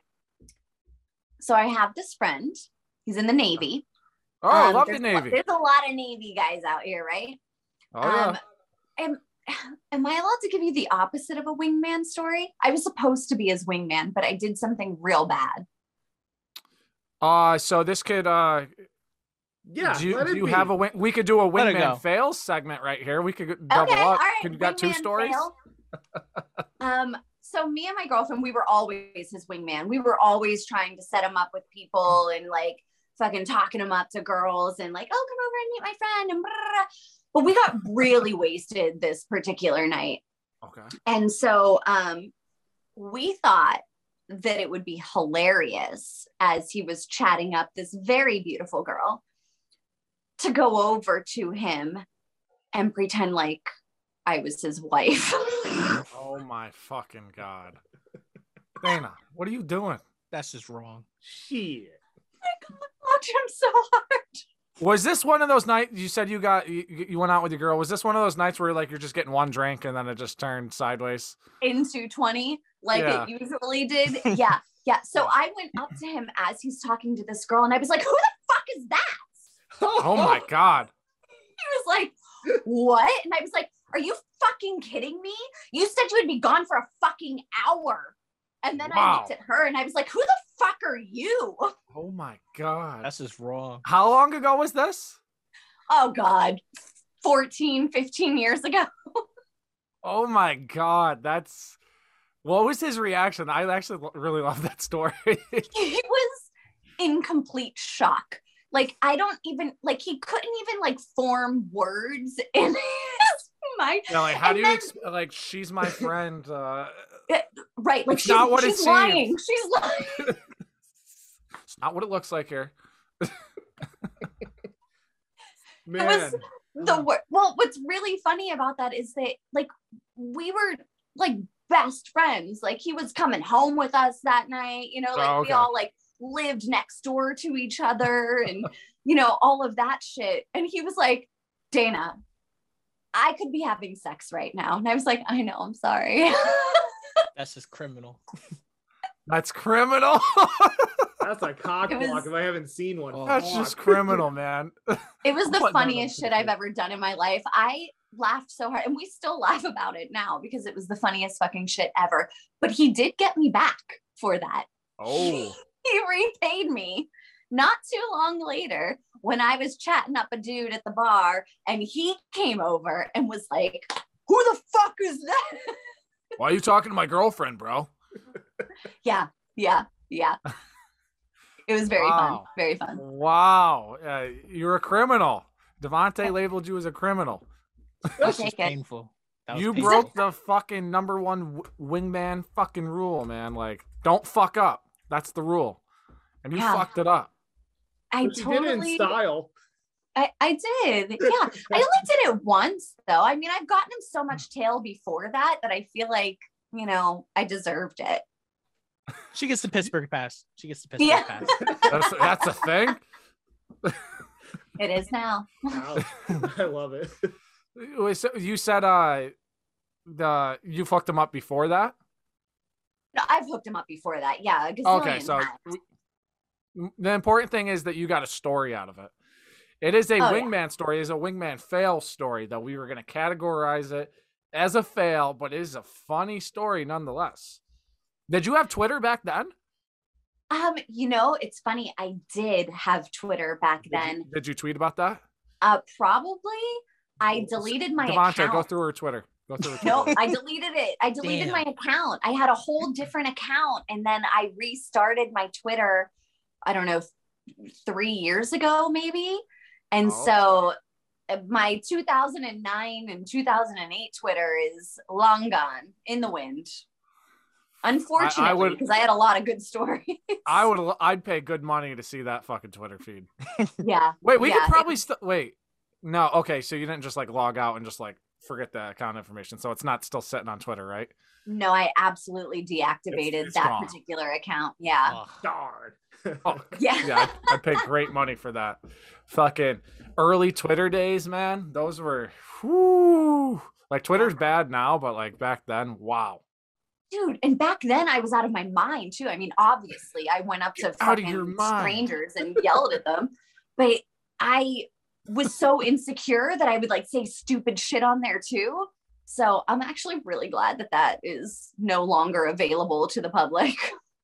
[SPEAKER 2] So I have this friend. He's in the Navy.
[SPEAKER 4] Oh, I
[SPEAKER 2] um,
[SPEAKER 4] love the Navy.
[SPEAKER 2] There's a lot of Navy guys out here, right?
[SPEAKER 4] Oh, yeah.
[SPEAKER 2] Um, am, am I allowed to give you the opposite of a wingman story? I was supposed to be his wingman, but I did something real bad.
[SPEAKER 4] Uh, so this could, uh,
[SPEAKER 5] yeah,
[SPEAKER 4] do you, do you have a wing? We could do a wingman fails segment right here. We could double
[SPEAKER 2] okay,
[SPEAKER 4] up.
[SPEAKER 2] All right,
[SPEAKER 4] Can you got two stories?
[SPEAKER 2] um, so me and my girlfriend, we were always his wingman. We were always trying to set him up with people and like fucking talking him up to girls and like, oh, come over and meet my friend and blah, blah, blah. But we got really wasted this particular night.
[SPEAKER 4] Okay.
[SPEAKER 2] And so um, we thought that it would be hilarious as he was chatting up this very beautiful girl to go over to him and pretend like I was his wife.
[SPEAKER 4] Oh my fucking God. Dana, what are you doing?
[SPEAKER 1] That's just wrong.
[SPEAKER 5] Shit.
[SPEAKER 2] I loved him so hard.
[SPEAKER 4] Was this one of those nights you said you got you, you went out with your girl? Was this one of those nights where like you're just getting one drink and then it just turned sideways
[SPEAKER 2] into twenty like yeah. it usually did? Yeah, yeah. So I went up to him as he's talking to this girl, and I was like, "Who the fuck is that?"
[SPEAKER 4] Oh my God!
[SPEAKER 2] He was like, "What?" And I was like, "Are you fucking kidding me? You said you would be gone for a fucking hour." And then wow. I looked at her and I was like, who the fuck are you?
[SPEAKER 4] Oh my God.
[SPEAKER 1] That's just wrong.
[SPEAKER 4] How long ago was this?
[SPEAKER 2] Oh God. fourteen, fifteen years ago.
[SPEAKER 4] Oh my God. That's, what was his reaction? I actually really love that story.
[SPEAKER 2] He was in complete shock. Like, I don't even, like, he couldn't even like form words in his mind.
[SPEAKER 4] Yeah, like, how and do you, then, exp- like, she's my friend. Uh,
[SPEAKER 2] right. Like,
[SPEAKER 4] it's
[SPEAKER 2] she's,
[SPEAKER 4] not what
[SPEAKER 2] she's
[SPEAKER 4] it
[SPEAKER 2] lying.
[SPEAKER 4] Seems.
[SPEAKER 2] She's lying.
[SPEAKER 4] It's not what it looks like here.
[SPEAKER 2] Man. It was the word. Well, what's really funny about that is that, like, we were like best friends. Like, he was coming home with us that night, you know, like oh, okay. we all like lived next door to each other and, you know, all of that shit. And he was like, Dana, I could be having sex right now. And I was like, I know, I'm sorry.
[SPEAKER 1] That's just criminal.
[SPEAKER 4] That's criminal.
[SPEAKER 5] That's a cock was, block if I haven't seen one.
[SPEAKER 4] Oh, that's just criminal, man.
[SPEAKER 2] It was the funniest shit I've ever done in my life. I laughed so hard, and we still laugh about it now because it was the funniest fucking shit ever. But he did get me back for that.
[SPEAKER 4] Oh.
[SPEAKER 2] He repaid me not too long later when I was chatting up a dude at the bar, and he came over and was like, who the fuck is that?
[SPEAKER 4] Why are you talking to my girlfriend, bro?
[SPEAKER 2] Yeah, yeah, yeah. It was very
[SPEAKER 4] wow.
[SPEAKER 2] fun. Very fun.
[SPEAKER 4] Wow. Uh, you're a criminal. Devontae labeled you as a criminal.
[SPEAKER 1] That's just painful. That
[SPEAKER 4] you
[SPEAKER 1] painful.
[SPEAKER 4] broke the fucking number one w- wingman fucking rule, man. Like, don't fuck up. That's the rule. And you yeah. fucked it up.
[SPEAKER 2] I
[SPEAKER 5] but
[SPEAKER 2] totally
[SPEAKER 5] you did it in style.
[SPEAKER 2] I, I did. Yeah. I only did it once though. I mean, I've gotten him so much tail before that that I feel like, you know, I deserved it.
[SPEAKER 1] She gets the Pittsburgh pass. She gets the Pittsburgh
[SPEAKER 2] yeah.
[SPEAKER 1] pass.
[SPEAKER 4] That's, that's a thing?
[SPEAKER 2] It is now.
[SPEAKER 5] Wow. I love it.
[SPEAKER 4] Wait, so you said uh the you fucked him up before that?
[SPEAKER 2] No, I've hooked him up before that. Yeah.
[SPEAKER 4] Okay, so we, the important thing is that you got a story out of it. It is a oh, wingman yeah. story. It is a wingman fail story, though. We were going to categorize it as a fail, but it is a funny story nonetheless. Did you have Twitter back then?
[SPEAKER 2] Um, you know, it's funny. I did have Twitter back
[SPEAKER 4] did
[SPEAKER 2] then.
[SPEAKER 4] You, did you tweet about that?
[SPEAKER 2] Uh, probably. I deleted my
[SPEAKER 4] Devontae,
[SPEAKER 2] account.
[SPEAKER 4] go through her Twitter. Go through her Twitter.
[SPEAKER 2] No, I deleted it. I deleted Damn. my account. I had a whole different account, and then I restarted my Twitter. I don't know, three years ago, maybe. And oh. so my two thousand nine and two thousand eight Twitter is long gone in the wind. Unfortunately, because I, I, I had a lot of good stories.
[SPEAKER 4] I would, I'd pay good money to see that fucking Twitter feed.
[SPEAKER 2] Yeah.
[SPEAKER 4] Wait, we
[SPEAKER 2] yeah,
[SPEAKER 4] could probably still wait. No, okay. So you didn't just like log out and just like forget the account information. So it's not still sitting on Twitter, right?
[SPEAKER 2] No, I absolutely deactivated it's, it's that gone. particular account. Yeah.
[SPEAKER 5] Oh, darn.
[SPEAKER 4] Oh,
[SPEAKER 2] yeah.
[SPEAKER 4] Yeah. I'd, I'd pay great money for that. Fucking early Twitter days, man. Those were, whoo. Like Twitter's bad now, but like back then, wow.
[SPEAKER 2] Dude, and back then I was out of my mind too. I mean, obviously I went up to
[SPEAKER 4] Get fucking
[SPEAKER 2] strangers and yelled at them, but I was so insecure that I would like say stupid shit on there too. So I'm actually really glad that that is no longer available to the public.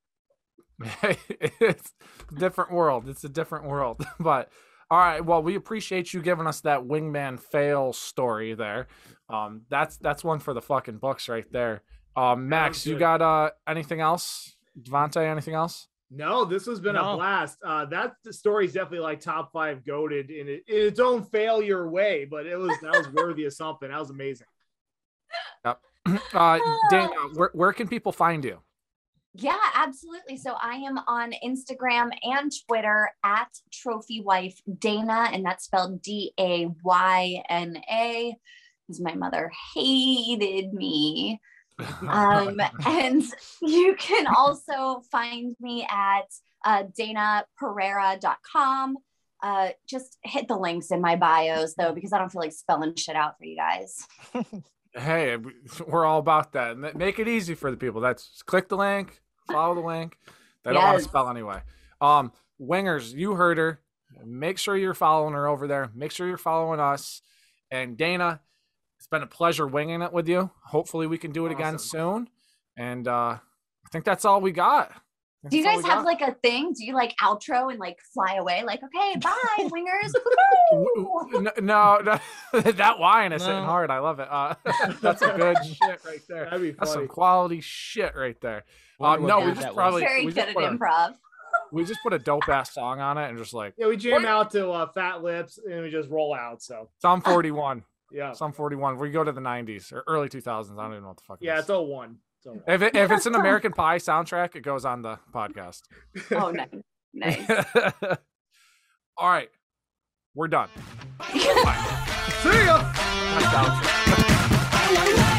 [SPEAKER 4] It's a different world. It's a different world. But all right, well, we appreciate you giving us that wingman fail story there. Um, that's that's one for the fucking books right there. Um, Max, you got uh anything else? Devontae, anything else?
[SPEAKER 5] No, this has been no. a blast. Uh, that story is definitely like top five goated in, it, in its own failure way, but it was that was worthy of something. That was amazing.
[SPEAKER 4] Yep. Uh, Dana, where where can people find you?
[SPEAKER 2] Yeah, absolutely. So I am on Instagram and Twitter at Trophy Wife Dana, and that's spelled D A Y N A, because my mother hated me. um, and you can also find me at uh, dana pereira dot com. Uh, just hit the links in my bios, though, because I don't feel like spelling shit out for you guys.
[SPEAKER 4] Hey, we're all about that. Make it easy for the people. That's click the link, follow the link. They don't yes. want to spell anyway. Um, Wingers, you heard her. Make sure you're following her over there. Make sure you're following us. And Dana, it's been a pleasure winging it with you. Hopefully we can do it awesome. again soon. And uh, I think that's all we got. That's
[SPEAKER 2] do you guys have got. like a thing? Do you like outro and like fly away? Like, okay, bye, wingers.
[SPEAKER 4] no, no, no, that whine is no. hitting hard. I love it. Uh, that's a good shit right there.
[SPEAKER 5] That'd be funny.
[SPEAKER 4] That's some quality shit right there. Um, no, we just probably
[SPEAKER 2] very
[SPEAKER 4] we
[SPEAKER 2] good
[SPEAKER 4] just
[SPEAKER 2] at improv.
[SPEAKER 4] A, we just put a dope ass song on it and just like
[SPEAKER 5] yeah, we jam what? out to uh, Fat Lips and we just roll out. So
[SPEAKER 4] Psalm forty-one.
[SPEAKER 5] Yeah,
[SPEAKER 4] Psalm forty-one. We go to the nineties or early two thousands. I don't even know what the fuck.
[SPEAKER 5] Yeah,
[SPEAKER 4] it is.
[SPEAKER 5] It's oh one.
[SPEAKER 4] If it, if it's an American Pie soundtrack, it goes on the podcast.
[SPEAKER 2] Oh, nice. Nice.
[SPEAKER 4] All right. We're done.
[SPEAKER 5] See ya.